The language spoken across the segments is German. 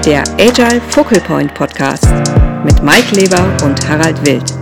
der Agile Focal Point Podcast mit Mike Leber und Harald Wild.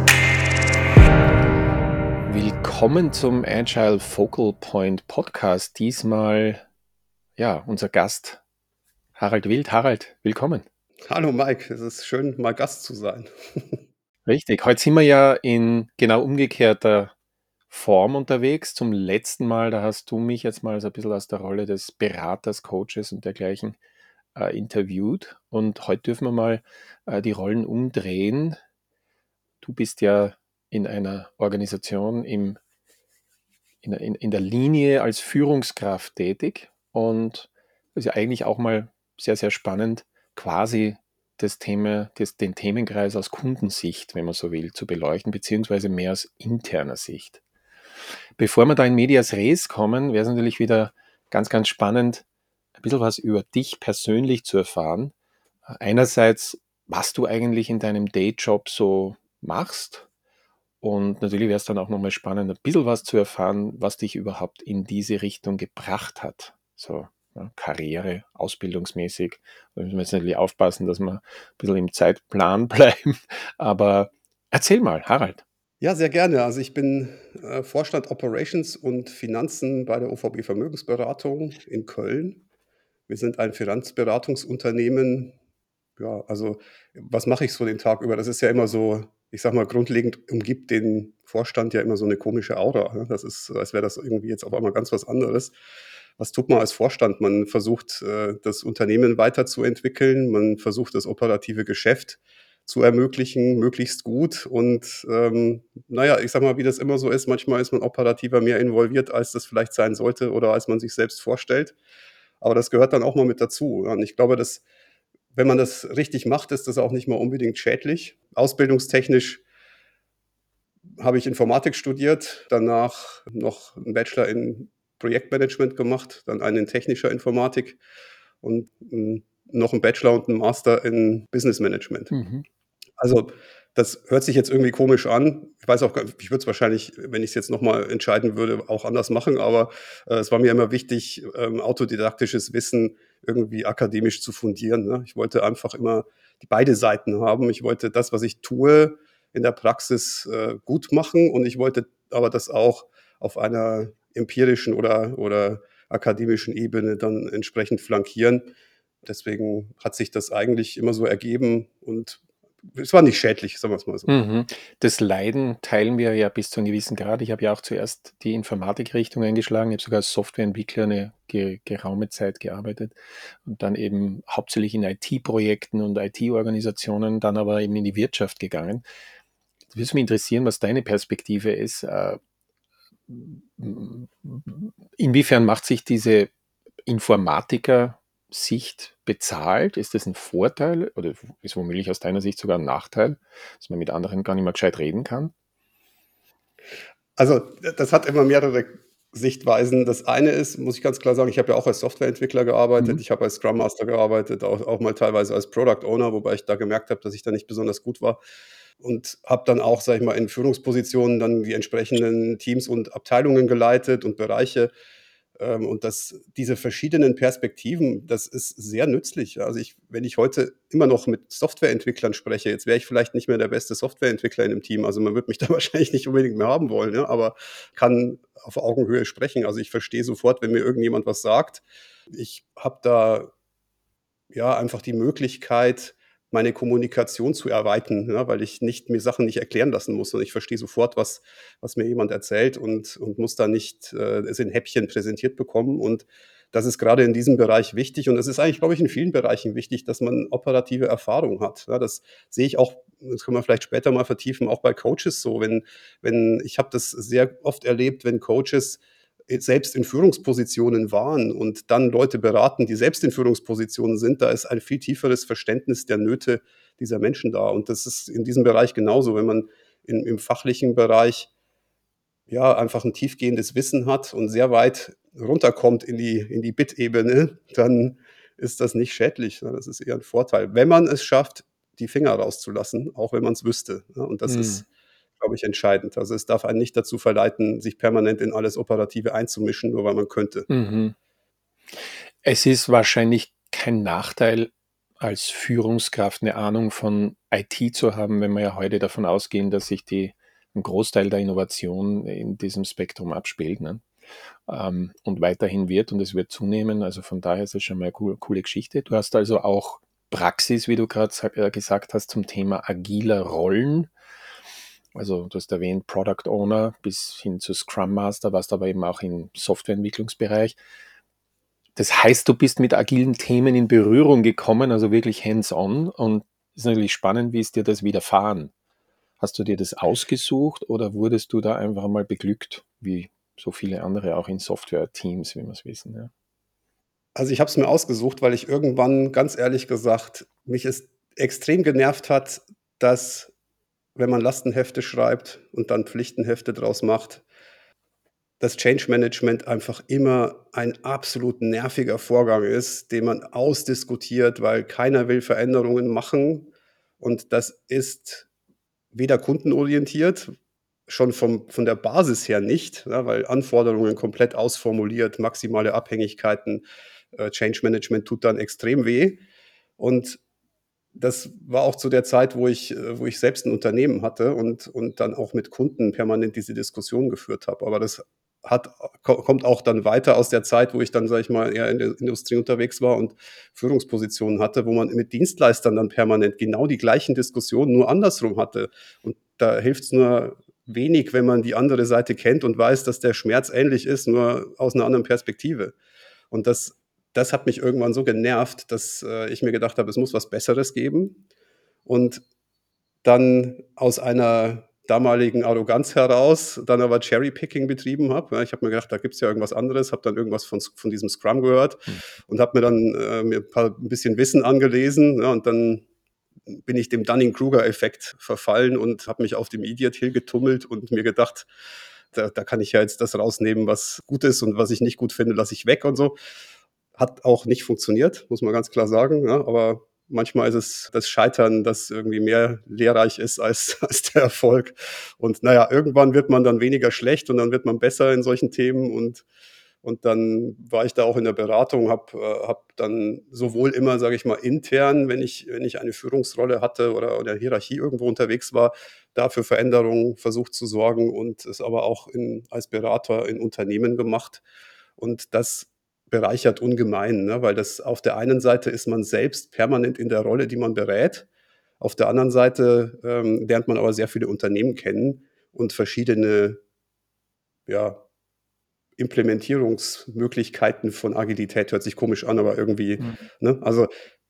Willkommen zum Agile Focal Point Podcast. Diesmal, unser Gast Harald Wild. Harald, willkommen. Hallo Mike, es ist schön, mal Gast zu sein. Richtig, heute sind wir ja in genau umgekehrter Form unterwegs. Zum letzten Mal, da hast du mich jetzt mal so ein bisschen aus der Rolle des Beraters, Coaches und dergleichen interviewt. Und heute dürfen wir mal die Rollen umdrehen. Du bist ja in einer Organisation in der Linie als Führungskraft tätig und das ist ja eigentlich auch mal sehr, sehr spannend, quasi den Themenkreis aus Kundensicht, wenn man so will, zu beleuchten, beziehungsweise mehr aus interner Sicht. Bevor wir da in Medias Res kommen, wäre es natürlich wieder ganz, ganz spannend, ein bisschen was über dich persönlich zu erfahren. Einerseits, was du eigentlich in deinem Dayjob so machst. Und natürlich wäre es dann auch nochmal spannend, ein bisschen was zu erfahren, was dich überhaupt in diese Richtung gebracht hat. So, Karriere, ausbildungsmäßig. Da müssen wir jetzt natürlich aufpassen, dass wir ein bisschen im Zeitplan bleiben. Aber erzähl mal, Harald. Ja, sehr gerne. Also ich bin Vorstand Operations und Finanzen bei der OVB Vermögensberatung in Köln. Wir sind ein Finanzberatungsunternehmen. Ja, also was mache ich so den Tag über? Das ist ja immer so, ich sag mal, grundlegend umgibt den Vorstand ja immer so eine komische Aura. Ne? Das ist, als wäre das irgendwie jetzt auf einmal ganz was anderes. Was tut man als Vorstand? Man versucht, das Unternehmen weiterzuentwickeln. Man versucht, das operative Geschäft zu ermöglichen, möglichst gut. Und naja, ich sag mal, wie das immer so ist, manchmal ist man operativer mehr involviert, als das vielleicht sein sollte oder als man sich selbst vorstellt. Aber das gehört dann auch mal mit dazu. Und ich glaube, dass, wenn man das richtig macht, ist das auch nicht mal unbedingt schädlich. Ausbildungstechnisch habe ich Informatik studiert, danach noch einen Bachelor in Projektmanagement gemacht, dann einen in technischer Informatik und noch einen Bachelor und einen Master in Business Management. Mhm. Also, das hört sich jetzt irgendwie komisch an. Ich weiß auch gar ich würde es wahrscheinlich, wenn ich es jetzt noch mal entscheiden würde, auch anders machen, aber es war mir immer wichtig, autodidaktisches Wissen irgendwie akademisch zu fundieren, ne? Ich wollte einfach immer die beide Seiten haben. Ich wollte das, was ich tue, in der Praxis gut machen, und ich wollte aber das auch auf einer empirischen oder akademischen Ebene dann entsprechend flankieren. Deswegen hat sich das eigentlich immer so ergeben, und es war nicht schädlich, sagen wir es mal so. Mhm. Das Leiden teilen wir ja bis zu einem gewissen Grad. Ich habe ja auch zuerst die Informatikrichtung eingeschlagen. Ich habe sogar als Softwareentwickler eine geraume Zeit gearbeitet und dann eben hauptsächlich in IT-Projekten und IT-Organisationen, dann aber eben in die Wirtschaft gegangen. Es würde mich interessieren, was deine Perspektive ist. Inwiefern macht sich diese Informatiker-Sicht bezahlt? Ist das ein Vorteil oder ist womöglich aus deiner Sicht sogar ein Nachteil, dass man mit anderen gar nicht mehr gescheit reden kann? Also, das hat immer mehrere Sichtweisen. Das eine ist, muss ich ganz klar sagen, ich habe ja auch als Softwareentwickler gearbeitet, Mhm. ich habe als Scrum Master gearbeitet, auch mal teilweise als Product Owner, wobei ich da gemerkt habe, dass ich da nicht besonders gut war, und habe dann auch, sage ich mal, in Führungspositionen dann die entsprechenden Teams und Abteilungen geleitet und Bereiche. Und diese verschiedenen Perspektiven, das ist sehr nützlich. Also wenn ich heute immer noch mit Softwareentwicklern spreche, jetzt wäre ich vielleicht nicht mehr der beste Softwareentwickler in dem Team. Also man wird mich da wahrscheinlich nicht unbedingt mehr haben wollen, ja, aber kann auf Augenhöhe sprechen. Also ich verstehe sofort, wenn mir irgendjemand was sagt. Ich habe da ja einfach die Möglichkeit, meine Kommunikation zu erweitern, ja, weil ich mir Sachen nicht erklären lassen muss, und ich verstehe sofort, was mir jemand erzählt, und muss da nicht es in Häppchen präsentiert bekommen. Und das ist gerade in diesem Bereich wichtig, und es ist eigentlich, glaube ich, in vielen Bereichen wichtig, dass man operative Erfahrung hat. Ja, das sehe ich auch, das können wir vielleicht später mal vertiefen, auch bei Coaches so. Wenn ich habe das sehr oft erlebt, wenn Coaches selbst in Führungspositionen waren und dann Leute beraten, die selbst in Führungspositionen sind, da ist ein viel tieferes Verständnis der Nöte dieser Menschen da. Und das ist in diesem Bereich genauso. Wenn man im fachlichen Bereich ja einfach ein tiefgehendes Wissen hat und sehr weit runterkommt in die Bit-Ebene, dann ist das nicht schädlich, ne? Das ist eher ein Vorteil, wenn man es schafft, die Finger rauszulassen, auch wenn man es wüsste, ne? Und das Mhm. ist, glaube ich, entscheidend. Also, es darf einen nicht dazu verleiten, sich permanent in alles Operative einzumischen, nur weil man könnte. Mhm. Es ist wahrscheinlich kein Nachteil, als Führungskraft eine Ahnung von IT zu haben, wenn wir ja heute davon ausgehen, dass sich ein Großteil der Innovation in diesem Spektrum abspielt, ne? Und weiterhin wird und es wird zunehmen. Also von daher ist es schon mal eine coole Geschichte. Du hast also auch Praxis, wie du gerade gesagt hast, zum Thema agiler Rollen. Also du hast erwähnt Product Owner bis hin zu Scrum Master, warst aber eben auch im Softwareentwicklungsbereich. Das heißt, du bist mit agilen Themen in Berührung gekommen, also wirklich hands-on. Und es ist natürlich spannend, wie ist dir das widerfahren? Hast du dir das ausgesucht oder wurdest du da einfach mal beglückt, wie so viele andere auch in Software-Teams, wie wir es wissen? Ja. Also, ich habe es mir ausgesucht, weil ich irgendwann, ganz ehrlich gesagt, mich es extrem genervt hat, dass, wenn man Lastenhefte schreibt und dann Pflichtenhefte draus macht, das Change Management einfach immer ein absolut nerviger Vorgang ist, den man ausdiskutiert, weil keiner will Veränderungen machen. Und das ist weder kundenorientiert, schon von der Basis her nicht, ja, weil Anforderungen komplett ausformuliert, maximale Abhängigkeiten, Change Management tut dann extrem weh. Und das war auch zu der Zeit, wo ich selbst ein Unternehmen hatte und dann auch mit Kunden permanent diese Diskussion geführt habe. Aber das kommt auch dann weiter aus der Zeit, wo ich dann, sage ich mal, eher in der Industrie unterwegs war und Führungspositionen hatte, wo man mit Dienstleistern dann permanent genau die gleichen Diskussionen nur andersrum hatte. Und da hilft es nur wenig, wenn man die andere Seite kennt und weiß, dass der Schmerz ähnlich ist, nur aus einer anderen Perspektive. Und das hat mich irgendwann so genervt, dass, ich mir gedacht habe, es muss was Besseres geben. Und dann aus einer damaligen Arroganz heraus dann aber Cherry-Picking betrieben habe. Ja, ich habe mir gedacht, da gibt's ja irgendwas anderes, habe dann irgendwas von diesem Scrum gehört Hm. und habe mir dann, mir ein bisschen Wissen angelesen, ja, und dann bin ich dem Dunning-Kruger-Effekt verfallen und habe mich auf dem Idiot Hill getummelt und mir gedacht, da kann ich ja jetzt das rausnehmen, was gut ist, und was ich nicht gut finde, lasse ich weg und so. Hat auch nicht funktioniert, muss man ganz klar sagen, ja, aber manchmal ist es das Scheitern, das irgendwie mehr lehrreich ist als als der Erfolg. Und naja, irgendwann wird man dann weniger schlecht und dann wird man besser in solchen Themen, und dann war ich da auch in der Beratung, habe dann sowohl immer, sage ich mal, intern, wenn ich eine Führungsrolle hatte oder Hierarchie irgendwo unterwegs war, da für Veränderungen versucht zu sorgen und es aber auch als Berater in Unternehmen gemacht. Und das bereichert ungemein, ne? Weil das, auf der einen Seite ist man selbst permanent in der Rolle, die man berät. Auf der anderen Seite lernt man aber sehr viele Unternehmen kennen und verschiedene, ja, Implementierungsmöglichkeiten von Agilität. Hört sich komisch an, aber irgendwie, Mhm. ne? Also,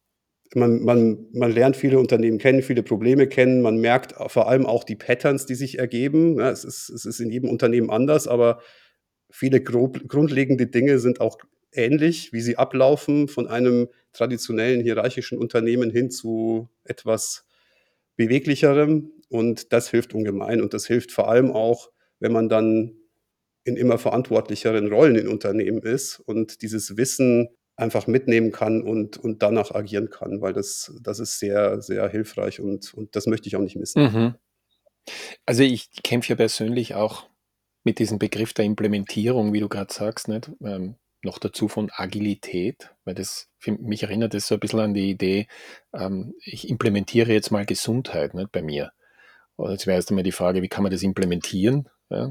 man lernt viele Unternehmen kennen, viele Probleme kennen. Man merkt vor allem auch die Patterns, die sich ergeben, ja. Es ist in jedem Unternehmen anders, aber viele grundlegende Dinge sind auch ähnlich, wie sie ablaufen, von einem traditionellen hierarchischen Unternehmen hin zu etwas Beweglicherem. Und das hilft ungemein. Und das hilft vor allem auch, wenn man dann in immer verantwortlicheren Rollen in Unternehmen ist und dieses Wissen einfach mitnehmen kann und danach agieren kann, weil das ist sehr, sehr hilfreich, und das möchte ich auch nicht missen. Mhm. Also ich kämpfe ja persönlich auch mit diesem Begriff der Implementierung, wie du gerade sagst, nicht? Noch dazu von Agilität, weil das für mich erinnert das so ein bisschen an die Idee, ich implementiere jetzt mal Gesundheit, nicht, bei mir. Und jetzt wäre erst einmal die Frage, wie kann man das implementieren? Ja?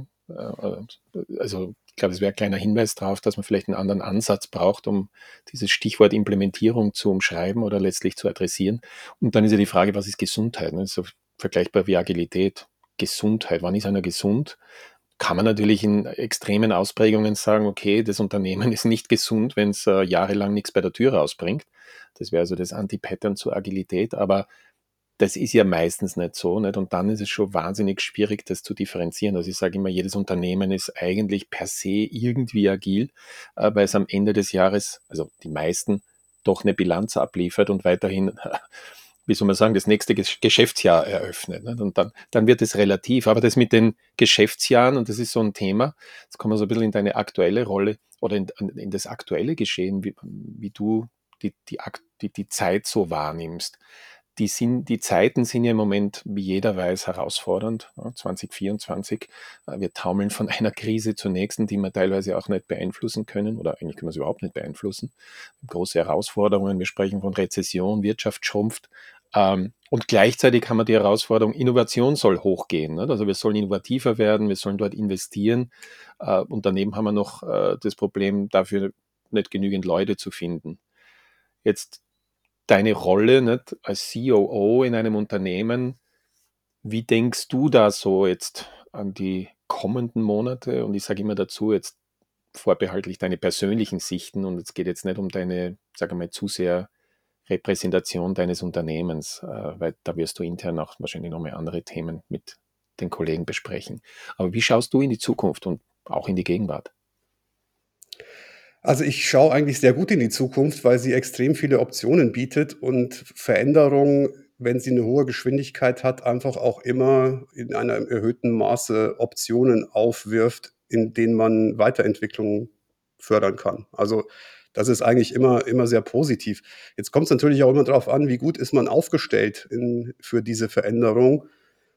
Also ich glaube, es wäre ein kleiner Hinweis darauf, dass man vielleicht einen anderen Ansatz braucht, um dieses Stichwort Implementierung zu umschreiben oder letztlich zu adressieren. Und dann ist ja die Frage, was ist Gesundheit? Ne? Das ist so vergleichbar wie Agilität. Gesundheit, wann ist einer gesund? Kann man natürlich in extremen Ausprägungen sagen, okay, das Unternehmen ist nicht gesund, wenn es jahrelang nichts bei der Tür rausbringt. Das wäre also das Anti-Pattern zur Agilität, aber das ist ja meistens nicht so, nicht? Und dann ist es schon wahnsinnig schwierig, das zu differenzieren. Also ich sage immer, jedes Unternehmen ist eigentlich per se irgendwie agil, weil es am Ende des Jahres, also die meisten, doch eine Bilanz abliefert und weiterhin, wie soll man sagen, das nächste Geschäftsjahr eröffnet. Nicht? Und dann wird es relativ. Aber das mit den Geschäftsjahren, und das ist so ein Thema, jetzt kommen wir so ein bisschen in deine aktuelle Rolle oder in das aktuelle Geschehen, wie du die Zeit so wahrnimmst. die Zeiten sind ja im Moment, wie jeder weiß, herausfordernd. 2024. Wir taumeln von einer Krise zur nächsten, die wir teilweise auch nicht beeinflussen können oder eigentlich können wir es überhaupt nicht beeinflussen. Große Herausforderungen. Wir sprechen von Rezession, Wirtschaft schrumpft. Und gleichzeitig haben wir die Herausforderung, Innovation soll hochgehen. Nicht? Also wir sollen innovativer werden, wir sollen dort investieren. Und daneben haben wir noch das Problem, dafür nicht genügend Leute zu finden. Jetzt deine Rolle nicht, als COO in einem Unternehmen, wie denkst du da so jetzt an die kommenden Monate? Und ich sage immer dazu, jetzt vorbehaltlich deine persönlichen Sichten und es geht jetzt nicht um deine, sage mal, zu sehr Repräsentation deines Unternehmens, weil da wirst du intern auch wahrscheinlich nochmal andere Themen mit den Kollegen besprechen. Aber wie schaust du in die Zukunft und auch in die Gegenwart? Also, ich schaue eigentlich sehr gut in die Zukunft, weil sie extrem viele Optionen bietet und Veränderung, wenn sie eine hohe Geschwindigkeit hat, einfach auch immer in einem erhöhten Maße Optionen aufwirft, in denen man Weiterentwicklung fördern kann. Also, das ist eigentlich immer sehr positiv. Jetzt kommt es natürlich auch immer darauf an, wie gut ist man aufgestellt für diese Veränderung,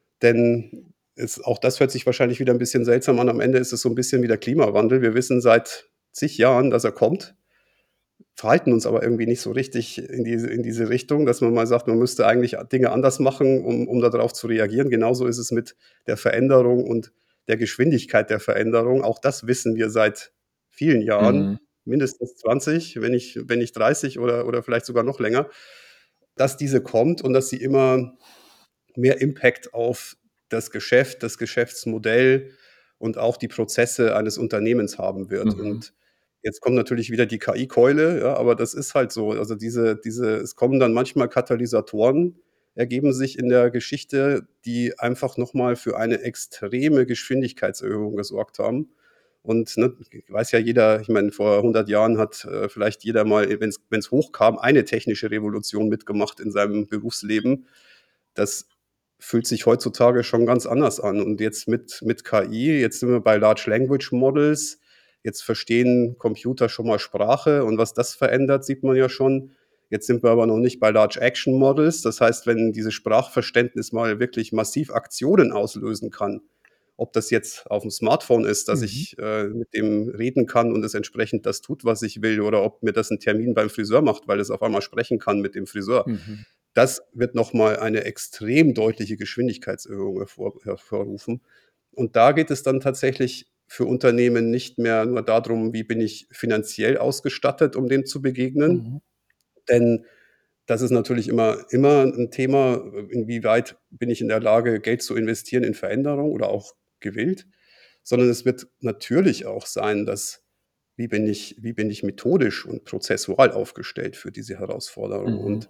denn auch das hört sich wahrscheinlich wieder ein bisschen seltsam an. Am Ende ist es so ein bisschen wie der Klimawandel. Wir wissen seit zig Jahren, dass er kommt, verhalten uns aber irgendwie nicht so richtig in diese Richtung, dass man mal sagt, man müsste eigentlich Dinge anders machen, um darauf zu reagieren. Genauso ist es mit der Veränderung und der Geschwindigkeit der Veränderung. Auch das wissen wir seit vielen Jahren, Mhm. mindestens 20, wenn nicht 30 oder vielleicht sogar noch länger, dass diese kommt und dass sie immer mehr Impact auf das Geschäft, das Geschäftsmodell und auch die Prozesse eines Unternehmens haben wird. Mhm. Und jetzt kommt natürlich wieder die KI-Keule, ja, aber das ist halt so. Also es kommen dann manchmal Katalysatoren, ergeben sich in der Geschichte, die einfach noch mal für eine extreme Geschwindigkeitserhöhung gesorgt haben. Und, ne, weiß ja jeder, ich meine, vor 100 Jahren hat, vielleicht jeder mal, wenn es hochkam, eine technische Revolution mitgemacht in seinem Berufsleben. Das fühlt sich heutzutage schon ganz anders an. Und jetzt mit KI, jetzt sind wir bei Large Language Models, jetzt verstehen Computer schon mal Sprache und was das verändert, sieht man ja schon. Jetzt sind wir aber noch nicht bei Large Action Models. Das heißt, wenn dieses Sprachverständnis mal wirklich massiv Aktionen auslösen kann, ob das jetzt auf dem Smartphone ist, dass Mhm. ich, mit dem reden kann und es entsprechend das tut, was ich will, oder ob mir das 'n Termin beim Friseur macht, weil es auf einmal sprechen kann mit dem Friseur. Mhm. Das wird noch mal eine extrem deutliche Geschwindigkeitserhöhung hervorrufen. Und da geht es dann tatsächlich für Unternehmen nicht mehr nur darum, wie bin ich finanziell ausgestattet, um dem zu begegnen, Mhm. denn das ist natürlich immer ein Thema, inwieweit bin ich in der Lage, Geld zu investieren in Veränderung oder auch gewillt, sondern es wird natürlich auch sein, dass wie bin ich methodisch und prozessual aufgestellt für diese Herausforderung. Mhm.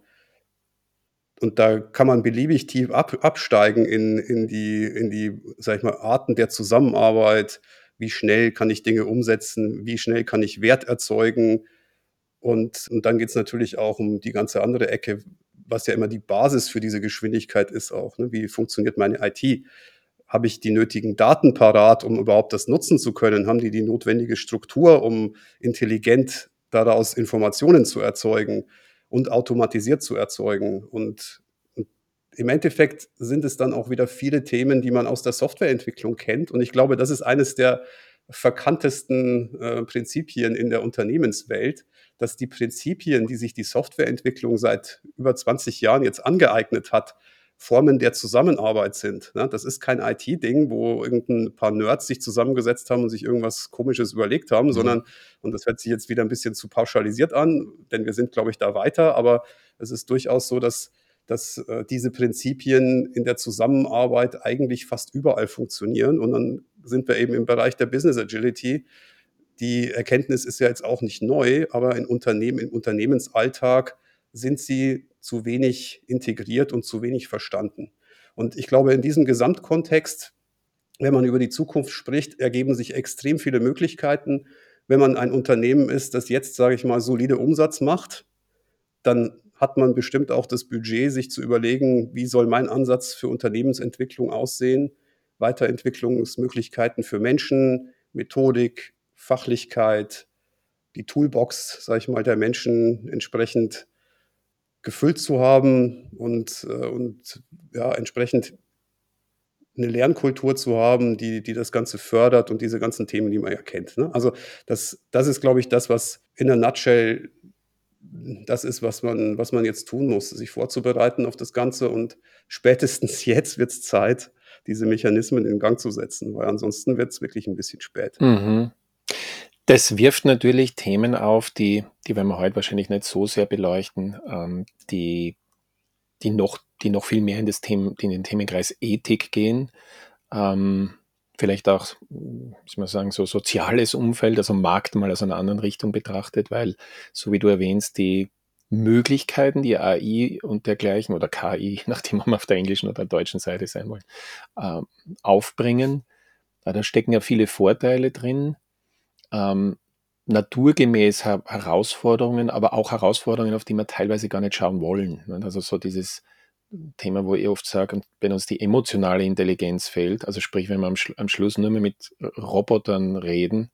Und da kann man beliebig tief absteigen in die, sage ich mal, Arten der Zusammenarbeit. Wie schnell kann ich Dinge umsetzen? Wie schnell kann ich Wert erzeugen? Und dann geht's natürlich auch um die ganze andere Ecke, was ja immer die Basis für diese Geschwindigkeit ist auch, ne? Wie funktioniert meine IT? Habe ich die nötigen Daten parat, um überhaupt das nutzen zu können? Haben die notwendige Struktur, um intelligent daraus Informationen zu erzeugen und automatisiert zu erzeugen? Und im Endeffekt sind es dann auch wieder viele Themen, die man aus der Softwareentwicklung kennt. Und ich glaube, das ist eines der verkanntesten, Prinzipien in der Unternehmenswelt, dass die Prinzipien, die sich die Softwareentwicklung seit über 20 Jahren jetzt angeeignet hat, Formen der Zusammenarbeit sind, ne? Das ist kein IT-Ding, wo irgend paar Nerds sich zusammengesetzt haben und sich irgendwas Komisches überlegt haben, Mhm. sondern, und das hört sich jetzt wieder ein bisschen zu pauschalisiert an, denn wir sind, glaube ich, da weiter, aber es ist durchaus so, dass diese Prinzipien in der Zusammenarbeit eigentlich fast überall funktionieren. Und dann sind wir eben im Bereich der Business Agility. Die Erkenntnis ist ja jetzt auch nicht neu, aber im Unternehmensalltag sind sie zu wenig integriert und zu wenig verstanden. Und ich glaube, in diesem Gesamtkontext, wenn man über die Zukunft spricht, ergeben sich extrem viele Möglichkeiten. Wenn man ein Unternehmen ist, das jetzt, sage ich mal, solide Umsatz macht, dann hat man bestimmt auch das Budget, sich zu überlegen, wie soll mein Ansatz für Unternehmensentwicklung aussehen, Weiterentwicklungsmöglichkeiten für Menschen, Methodik, Fachlichkeit, die Toolbox, sage ich mal, der Menschen entsprechend gefüllt zu haben und ja, entsprechend eine Lernkultur zu haben, die das Ganze fördert und diese ganzen Themen, die man ja kennt, ne? Also, das ist, glaube ich, das, was in a nutshell das ist, was man jetzt tun muss, sich vorzubereiten auf das Ganze und spätestens jetzt wird es Zeit, diese Mechanismen in Gang zu setzen, weil ansonsten wird es wirklich ein bisschen spät. Mhm. Das wirft natürlich Themen auf, die werden wir heute wahrscheinlich nicht so sehr beleuchten, die noch viel mehr die in den Themenkreis Ethik gehen. Ähm, Vielleicht auch, wie soll man sagen, so soziales Umfeld, also Markt mal aus einer anderen Richtung betrachtet, weil, so wie du erwähnst, die Möglichkeiten, die AI und dergleichen oder KI, je nachdem, ob wir auf der englischen oder der deutschen Seite sein wollen, ähm, aufbringen. Da stecken ja viele Vorteile drin, ähm, naturgemäß Herausforderungen, aber auch Herausforderungen, auf die wir teilweise gar nicht schauen wollen. Ne? Also so dieses Thema, wo ich oft sage, wenn uns die emotionale Intelligenz fehlt, also sprich, wenn wir am Schluss nur mehr mit Robotern reden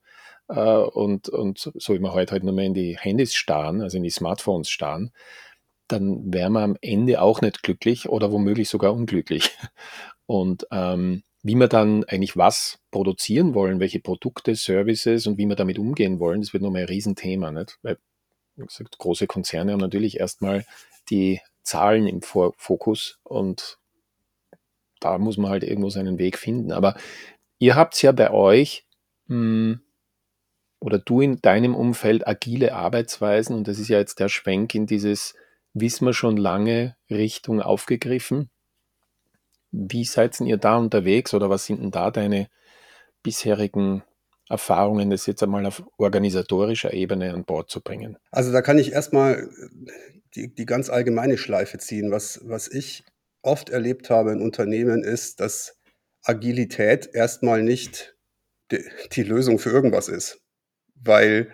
und so wie wir heute halt nur mehr in die Handys starren, also in die Smartphones starren, dann wären wir am Ende auch nicht glücklich oder womöglich sogar unglücklich. Und wie wir dann eigentlich was produzieren wollen, welche Produkte, Services und wie wir damit umgehen wollen, das wird nochmal ein Riesenthema, nicht? Weil, wie gesagt, große Konzerne haben natürlich erstmal die Zahlen im Fokus und da muss man halt irgendwo seinen Weg finden. Aber ihr habt ja bei euch mh, oder du in deinem Umfeld agile Arbeitsweisen und das ist ja jetzt der Schwenk in dieses wissen wir schon lange Richtung aufgegriffen. Wie seid denn ihr da unterwegs oder was sind denn da deine bisherigen Erfahrungen, das jetzt einmal auf organisatorischer Ebene an Bord zu bringen? Also, da kann ich erst mal die ganz allgemeine Schleife ziehen. Was ich oft erlebt habe in Unternehmen ist, dass Agilität erst mal nicht d die Lösung für irgendwas ist. Weil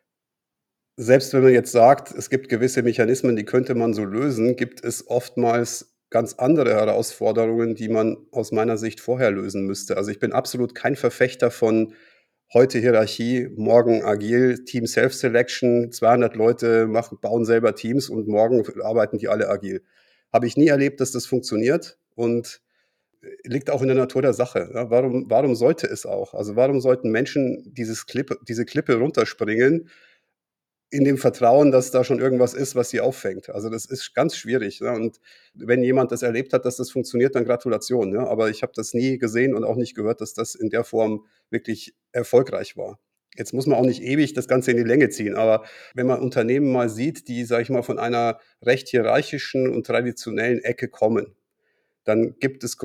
selbst wenn man jetzt sagt, es gibt gewisse Mechanismen, die könnte man so lösen, gibt es oftmals ganz andere Herausforderungen, die man aus meiner Sicht vorher lösen müsste. Also, ich bin absolut kein Verfechter von heute Hierarchie, morgen agil, Team Self-Selection, 200 Leute bauen selber Teams und morgen arbeiten die alle agil. Habe ich nie erlebt, dass das funktioniert und liegt auch in der Natur der Sache, ja. Warum sollte es auch? Also, warum sollten Menschen diese Klippe runterspringen in dem Vertrauen, dass da schon irgendwas ist, was sie auffängt. Also, das ist ganz schwierig, ne? Und wenn jemand das erlebt hat, dass das funktioniert, dann Gratulation, ne? Aber ich habe das nie gesehen und auch nicht gehört, dass das in der Form wirklich erfolgreich war. Jetzt muss man auch nicht ewig das Ganze in die Länge ziehen, aber wenn man Unternehmen mal sieht, die, sage ich mal, von einer recht hierarchischen und traditionellen Ecke kommen, dann gibt es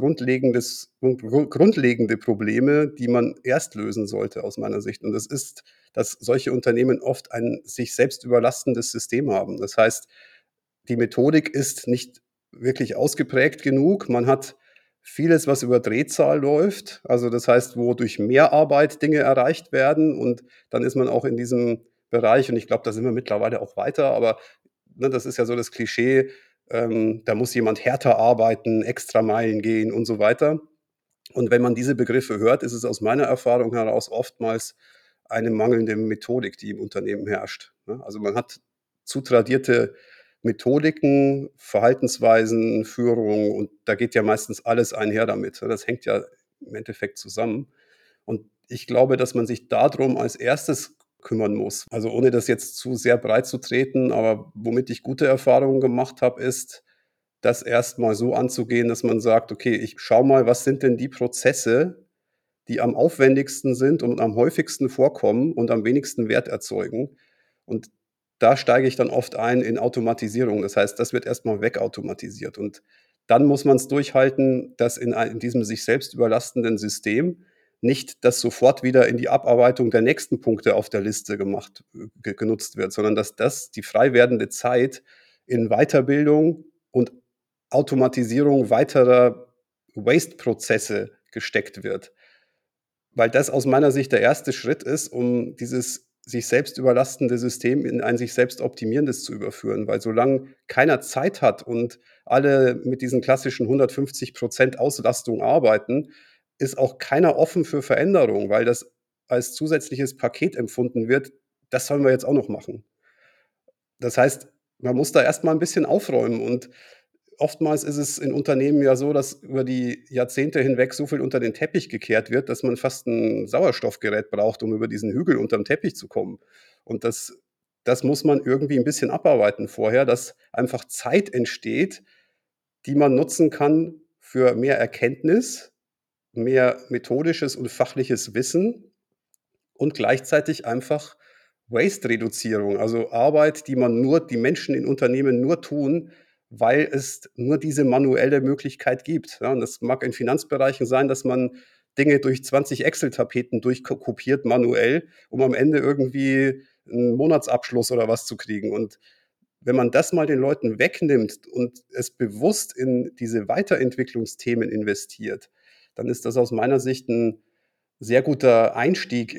grundlegende Probleme, die man erst lösen sollte aus meiner Sicht. Und das ist, dass solche Unternehmen oft ein sich selbst überlastendes System haben. Das heißt, die Methodik ist nicht wirklich ausgeprägt genug. Man hat vieles, was über Drehzahl läuft. Also das heißt, wo durch Mehrarbeit Dinge erreicht werden. Und dann ist man auch in diesem Bereich, und ich glaube, da sind wir mittlerweile auch weiter, aber ne, das ist ja so das Klischee, da muss jemand härter arbeiten, Extrameilen gehen und so weiter. Und wenn man diese Begriffe hört, ist es aus meiner Erfahrung heraus oftmals eine mangelnde Methodik, die im Unternehmen herrscht, ne? Also, man hat zu tradierte Methodiken, Verhaltensweisen, Führung und da geht ja meistens alles einher damit, ne? Das hängt ja im Endeffekt zusammen. Und ich glaube, dass man sich darum als Erstes kümmern muss. Also, ohne das jetzt zu sehr breit zu treten, aber womit ich gute Erfahrungen gemacht habe, ist, das erst mal so anzugehen, dass man sagt: „Okay, ich schaue mal, was sind denn die Prozesse, die am aufwendigsten sind und am häufigsten vorkommen und am wenigsten Wert erzeugen?“ Und da steige ich dann oft ein in Automatisierung. Das heißt, das wird erst mal wegautomatisiert und dann muss man's durchhalten, dass in diesem sich selbst überlastenden System nicht das sofort wieder in die Abarbeitung der nächsten Punkte auf der Liste genutzt wird, sondern dass das die frei werdende Zeit in Weiterbildung und Automatisierung weiterer Waste-Prozesse gesteckt wird. Weil das aus meiner Sicht der erste Schritt ist, um dieses sich selbst überlastende System in ein sich selbst optimierendes zu überführen. Weil solange keiner Zeit hat und alle mit diesen klassischen 150% Auslastung arbeiten, ist auch keiner offen für Veränderung, weil das als zusätzliches Paket empfunden wird: „Das sollen wir jetzt auch noch machen.“ Das heißt, man muss da erst mal 'n bisschen aufräumen und oftmals ist es in Unternehmen ja so, dass über die Jahrzehnte hinweg so viel unter den Teppich gekehrt wird, dass man fast 'n Sauerstoffgerät braucht, um über diesen Hügel unterm Teppich zu kommen. Und das muss man irgendwie 'n bisschen abarbeiten vorher, dass einfach Zeit entsteht, die man nutzen kann für mehr Erkenntnis, mehr methodisches und fachliches Wissen und gleichzeitig einfach Waste-Reduzierung, also Arbeit, die Menschen in Unternehmen nur tun, weil es nur diese manuelle Möglichkeit gibt, ja? Und das mag in Finanzbereichen sein, dass man Dinge durch 20 Excel-Tapeten durchkopiert manuell, um am Ende irgendwie 'n Monatsabschluss oder was zu kriegen. Und wenn man das mal den Leuten wegnimmt und es bewusst in diese Weiterentwicklungsthemen investiert, dann ist das aus meiner Sicht 'n sehr guter Einstieg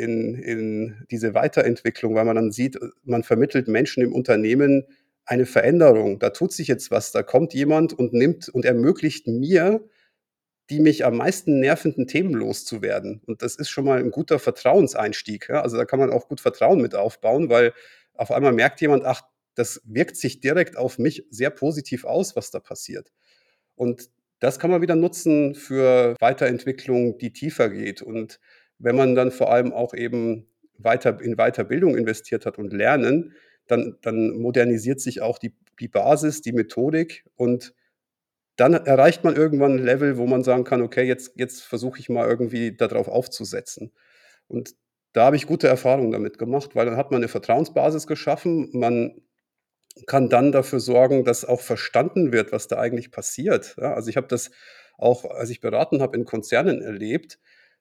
in diese Weiterentwicklung, weil man dann sieht, man vermittelt Menschen im Unternehmen eine Veränderung. Da tut sich jetzt was. Da kommt jemand und nimmt und ermöglicht mir, die mich am meisten nervenden Themen loszuwerden. Und das ist schon mal 'n guter Vertrauenseinstieg, ja? Also, da kann man auch gut Vertrauen mit aufbauen, weil auf einmal merkt jemand: „Ach, das wirkt sich direkt auf mich sehr positiv aus, was da passiert.“ Und das kann man wieder nutzen für Weiterentwicklung, die tiefer geht. Und wenn man dann vor allem auch eben in Weiterbildung investiert hat und Lernen, dann modernisiert sich auch die Basis, die Methodik und dann erreicht man irgendwann 'n Level, wo man sagen kann: „Okay, jetzt versuche ich mal irgendwie da drauf aufzusetzen.“ Und da habe ich gute Erfahrungen damit gemacht, weil dann hat man 'ne Vertrauensbasis geschaffen. Man kann dann dafür sorgen, dass auch verstanden wird, was da eigentlich passiert, ja? Also, ich habe das auch, als ich beraten habe, in Konzernen erlebt.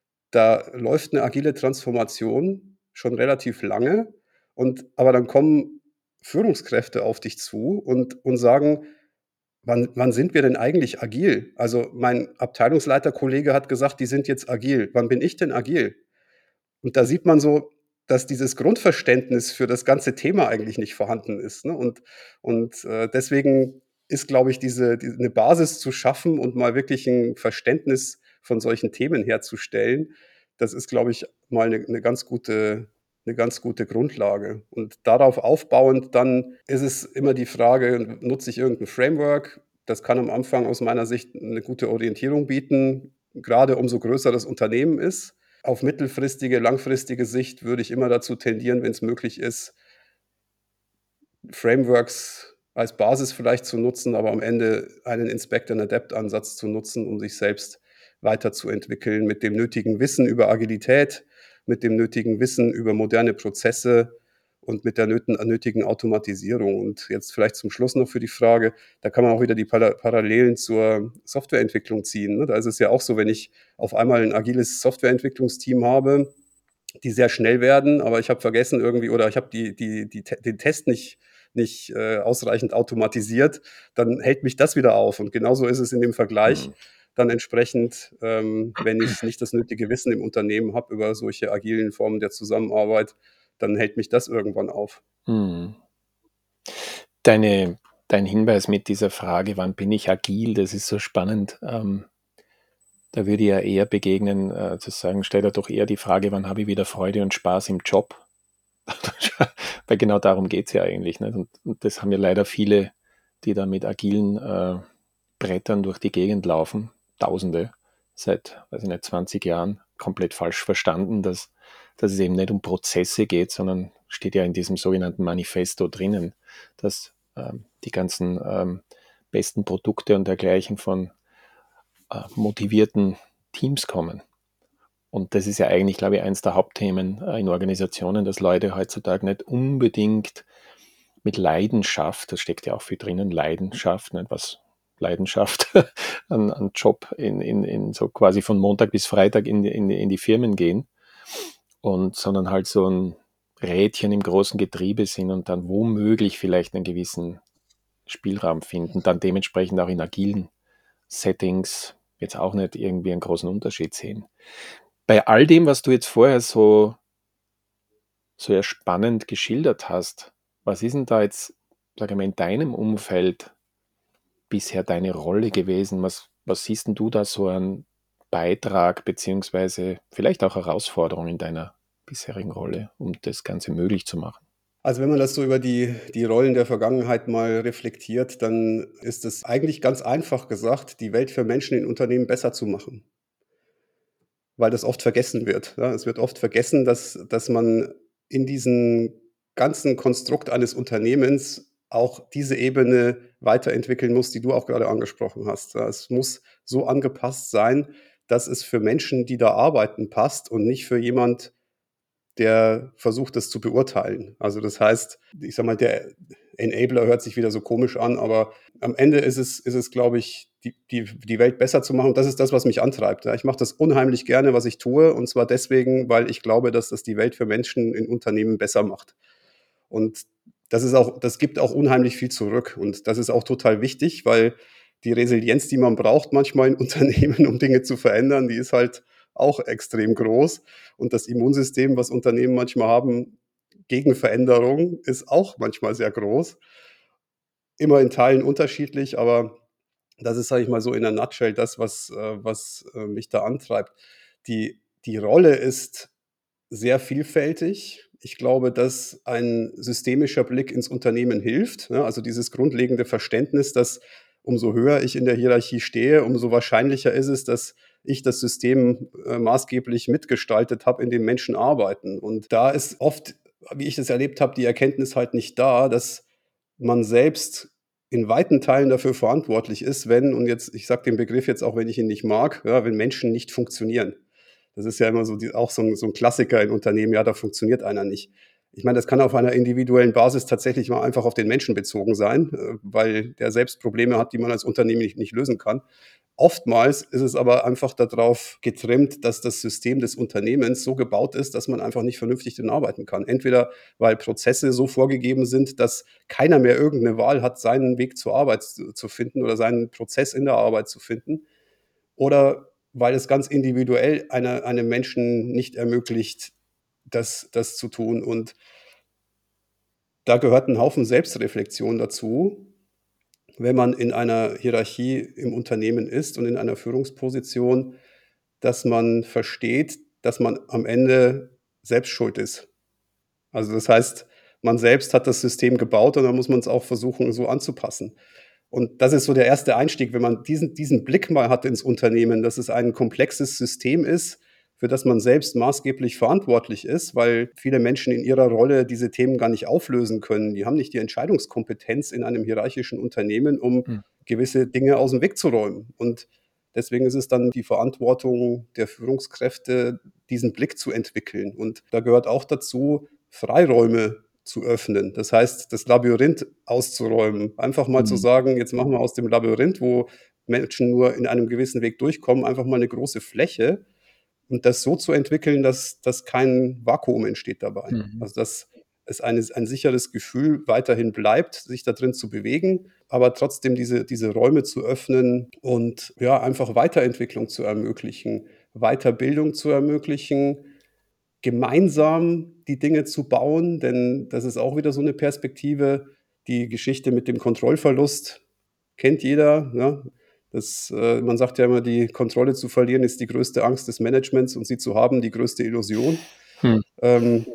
Da läuft 'ne agile Transformation schon relativ lange aber dann kommen Führungskräfte auf dich zu und sagen: „Wann sind wir denn eigentlich agil?“ Also, mein Abteilungsleiterkollege hat gesagt: „Die sind jetzt agil.“ Wann bin ich denn agil? Und da sieht man so, dass dieses Grundverständnis für das ganze Thema eigentlich nicht vorhanden ist, ne? Deswegen ist, glaube ich, diese 'ne Basis zu schaffen und mal wirklich 'n Verständnis von solchen Themen herzustellen, das ist, glaube ich, mal 'ne ganz gute Grundlage. Und darauf aufbauend dann ist es immer die Frage, nutze ich irgend 'n Framework? Das kann am Anfang aus meiner Sicht 'ne gute Orientierung bieten, grade umso größer das Unternehmen ist. Auf mittelfristige, langfristige Sicht würde ich immer dazu tendieren, wenn's möglich ist, Frameworks als Basis vielleicht zu nutzen, aber am Ende einen Inspect-and-Adapt-Ansatz zu nutzen, um sich selbst weiterzuentwickeln mit dem nötigen Wissen über Agilität, mit dem nötigen Wissen über moderne Prozesse und mit der nötigen Automatisierung. Und jetzt vielleicht zum Schluss noch für die Frage, da kann man auch wieder die Parallelen zur Softwareentwicklung ziehen, ne? Da ist es ja auch so, wenn ich auf einmal 'n agiles Softwareentwicklungsteam habe, die sehr schnell werden, aber ich habe vergessen irgendwie oder ich habe den Test nicht ausreichend automatisiert, dann hält mich das wieder auf. Und genauso ist es in dem Vergleich Mhm. dann entsprechend, wenn ich nicht das nötige Wissen im Unternehmen habe über solche agilen Formen der Zusammenarbeit, dann hält mich das irgendwann auf. Mhm. Dein Hinweis mit dieser Frage: „Wann bin ich agil?“ Das ist so spannend. Da würde ich ja eher begegnen, zu sagen: „Stell dir doch eher die Frage, wann habe ich wieder Freude und Spaß im Job?“ Weil genau darum geht's ja eigentlich, nicht? Und das haben ja leider viele, die da mit agilen, Brettern durch die Gegend laufen, Tausende, seit, weiß ich nicht, 20 Jahren, komplett falsch verstanden, dass es eben nicht um Prozesse geht, sondern steht ja in diesem sogenannten Manifesto drinnen, dass, die ganzen, besten Produkte und dergleichen von, motivierten Teams kommen. Und das ist ja eigentlich, glaube ich, eins der Hauptthemen, in Organisationen, dass Leute heutzutage nicht unbedingt mit Leidenschaft, da steckt ja auch viel drinnen, Leidenschaft, nicht was Leidenschaft an Job in so quasi von Montag bis Freitag in die Firmen gehen sondern halt so ein Rädchen im großen Getriebe sind und dann womöglich vielleicht einen gewissen Spielraum finden, dann dementsprechend auch in agilen Settings jetzt auch nicht irgendwie einen großen Unterschied sehen. Bei all dem, was du jetzt vorher so ja spannend geschildert hast, was ist denn da jetzt, sage ich mal, in deinem Umfeld bisher deine Rolle gewesen? Was siehst denn du da so an Beitrag beziehungsweise vielleicht auch Herausforderung in deiner bisherigen Rolle, um das Ganze möglich zu machen? Also wenn man das so über die Rollen der Vergangenheit mal reflektiert, dann ist es eigentlich ganz einfach gesagt, die Welt für Menschen in Unternehmen besser zu machen, weil das oft vergessen wird. Ja, es wird oft vergessen, dass man in diesem ganzen Konstrukt eines Unternehmens auch diese Ebene weiterentwickeln muss, die du auch gerade angesprochen hast. Ja, es muss so angepasst sein, dass es für Menschen, die da arbeiten, passt und nicht für jemand, der versucht, das zu beurteilen. Also das heißt, ich sage mal, der Enabler hört sich wieder so komisch an, aber am Ende ist es, glaube ich, die Welt besser zu machen. Und das ist das, was mich antreibt. Ja, ich mache das unheimlich gerne, was ich tue. Und zwar deswegen, weil ich glaube, dass das die Welt für Menschen in Unternehmen besser macht. Und das gibt auch unheimlich viel zurück. Und das ist auch total wichtig, weil die Resilienz, die man braucht manchmal in Unternehmen, um Dinge zu verändern, die ist halt auch extrem groß. Und das Immunsystem, was Unternehmen manchmal haben gegen Veränderung, ist auch manchmal sehr groß. Immer in Teilen unterschiedlich, aber das ist, sage ich mal so in a nutshell, das, was mich da antreibt. Die Rolle ist sehr vielfältig. Ich glaube, dass ein systemischer Blick ins Unternehmen hilft, ne? Also dieses grundlegende Verständnis, dass umso höher ich in der Hierarchie stehe, umso wahrscheinlicher ist es, dass ich das System maßgeblich mitgestaltet habe, in dem Menschen arbeiten. Und da ist oft, wie ich es erlebt habe, die Erkenntnis halt nicht da, dass man selbst in weiten Teilen dafür verantwortlich ist, wenn, und jetzt, ich sage den Begriff jetzt auch, wenn ich ihn nicht mag, ja, wenn Menschen nicht funktionieren. Das ist ja immer so auch so ein Klassiker in Unternehmen, ja, da funktioniert einer nicht. Ich meine, das kann auf einer individuellen Basis tatsächlich mal einfach auf den Menschen bezogen sein, weil der selbst Probleme hat, die man als Unternehmen nicht lösen kann. Oftmals ist es aber einfach darauf getrimmt, dass das System des Unternehmens so gebaut ist, dass man einfach nicht vernünftig drin arbeiten kann. Entweder weil Prozesse so vorgegeben sind, dass keiner mehr irgendeine Wahl hat, seinen Weg zur Arbeit zu finden oder seinen Prozess in der Arbeit zu finden, oder weil es ganz individuell einem Menschen nicht ermöglicht, das zu tun. Und da gehört ein Haufen Selbstreflexion dazu, wenn man in einer Hierarchie im Unternehmen ist und in einer Führungsposition, dass man versteht, dass man am Ende selbst schuld ist. Also, das heißt, man selbst hat das System gebaut und dann muss man es auch versuchen, so anzupassen. Und das ist so der erste Einstieg, wenn man diesen Blick mal hat ins Unternehmen, dass es ein komplexes System ist, für das man selbst maßgeblich verantwortlich ist, weil viele Menschen in ihrer Rolle diese Themen gar nicht auflösen können. Die haben nicht die Entscheidungskompetenz in einem hierarchischen Unternehmen, um Hm. gewisse Dinge aus dem Weg zu räumen. Und deswegen ist es dann die Verantwortung der Führungskräfte, diesen Blick zu entwickeln. Und da gehört auch dazu, Freiräume zu öffnen. Das heißt, das Labyrinth auszuräumen. Einfach mal zu Mhm. sagen, jetzt machen wir aus dem Labyrinth, wo Menschen nur in einem gewissen Weg durchkommen, einfach mal eine große Fläche und das so zu entwickeln, dass kein Vakuum entsteht dabei. Mhm. Also, dass es ein sicheres Gefühl weiterhin bleibt, sich da drin zu bewegen, aber trotzdem diese Räume zu öffnen und, ja, einfach Weiterentwicklung zu ermöglichen, Weiterbildung zu ermöglichen, gemeinsam die Dinge zu bauen, denn das ist auch wieder so eine Perspektive. Die Geschichte mit dem Kontrollverlust kennt jeder, ne? Man sagt ja immer, die Kontrolle zu verlieren ist die größte Angst des Managements und sie zu haben die größte Illusion. Hm. Ähm,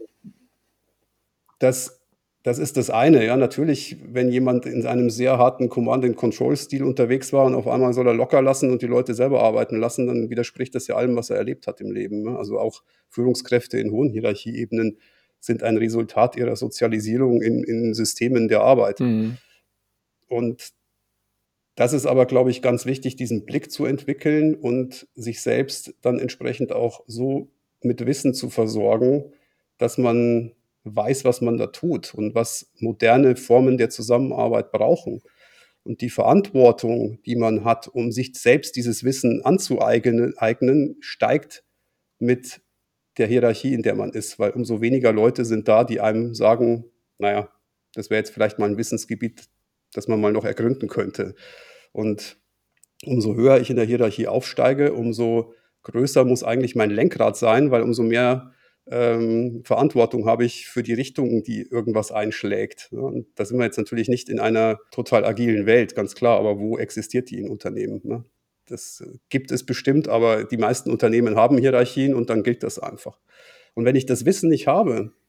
das das ist das eine, ja. Natürlich, wenn jemand in einem sehr harten Command-and-Control-Stil unterwegs war und auf einmal soll er locker lassen und die Leute selber arbeiten lassen, dann widerspricht das ja allem, was er erlebt hat im Leben, ne? Also, auch Führungskräfte in hohen Hierarchieebenen sind ein Resultat ihrer Sozialisierung in Systemen der Arbeit. Mhm. Und das ist aber, glaube ich, ganz wichtig, diesen Blick zu entwickeln und sich selbst dann entsprechend auch so mit Wissen zu versorgen, dass man weiß, was man da tut und was moderne Formen der Zusammenarbeit brauchen. Und die Verantwortung, die man hat, um sich selbst dieses Wissen anzueignen, steigt mit der Hierarchie, in der man ist, weil umso weniger Leute sind da, die einem sagen: „Naja, das wäre jetzt vielleicht mal ein Wissensgebiet, das man mal noch ergründen könnte.“ Und umso höher ich in der Hierarchie aufsteige, umso größer muss eigentlich mein Lenkrad sein, weil umso mehr Verantwortung habe ich für die Richtung, die irgendwas einschlägt, ne? Und da sind wir jetzt natürlich nicht in einer total agilen Welt, ganz klar, aber wo existiert die in Unternehmen, ne? Das gibt es bestimmt, aber die meisten Unternehmen haben Hierarchien und dann gilt das einfach. Und wenn ich das Wissen nicht habe,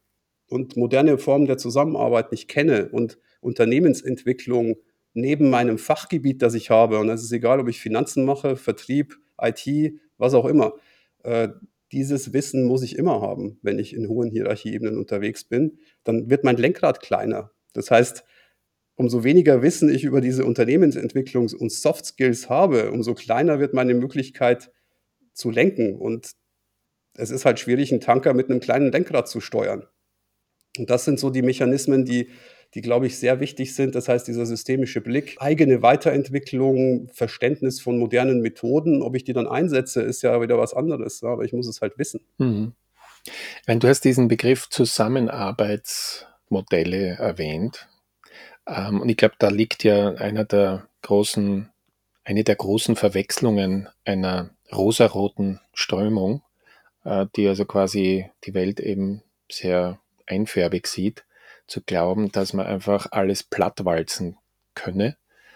und moderne Formen der Zusammenarbeit nicht kenne und Unternehmensentwicklung neben meinem Fachgebiet, das ich habe, und das ist egal, ob ich Finanzen mache, Vertrieb, IT, was auch immer, äh, dieses Wissen muss ich immer haben, wenn ich in hohen Hierarchieebenen unterwegs bin. Dann wird mein Lenkrad kleiner. Das heißt, umso weniger Wissen ich über diese Unternehmensentwicklungs- und Soft Skills habe, umso kleiner wird meine Möglichkeit zu lenken. Und es ist halt schwierig, einen Tanker mit einem kleinen Lenkrad zu steuern. Und das sind so die Mechanismen, die, glaube ich, sehr wichtig sind. Das heißt, dieser systemische Blick, eigene Weiterentwicklung, Verständnis von modernen Methoden. Ob ich die dann einsetze, ist ja wieder was anderes, aber ich muss es halt wissen. Mhm. Du hast diesen Begriff Zusammenarbeitsmodelle erwähnt. Und ich glaube, da liegt ja eine der großen Verwechslungen einer rosaroten Strömung, die also quasi die Welt eben sehr einfärbig sieht, zu glauben, dass man einfach alles plattwalzen könne,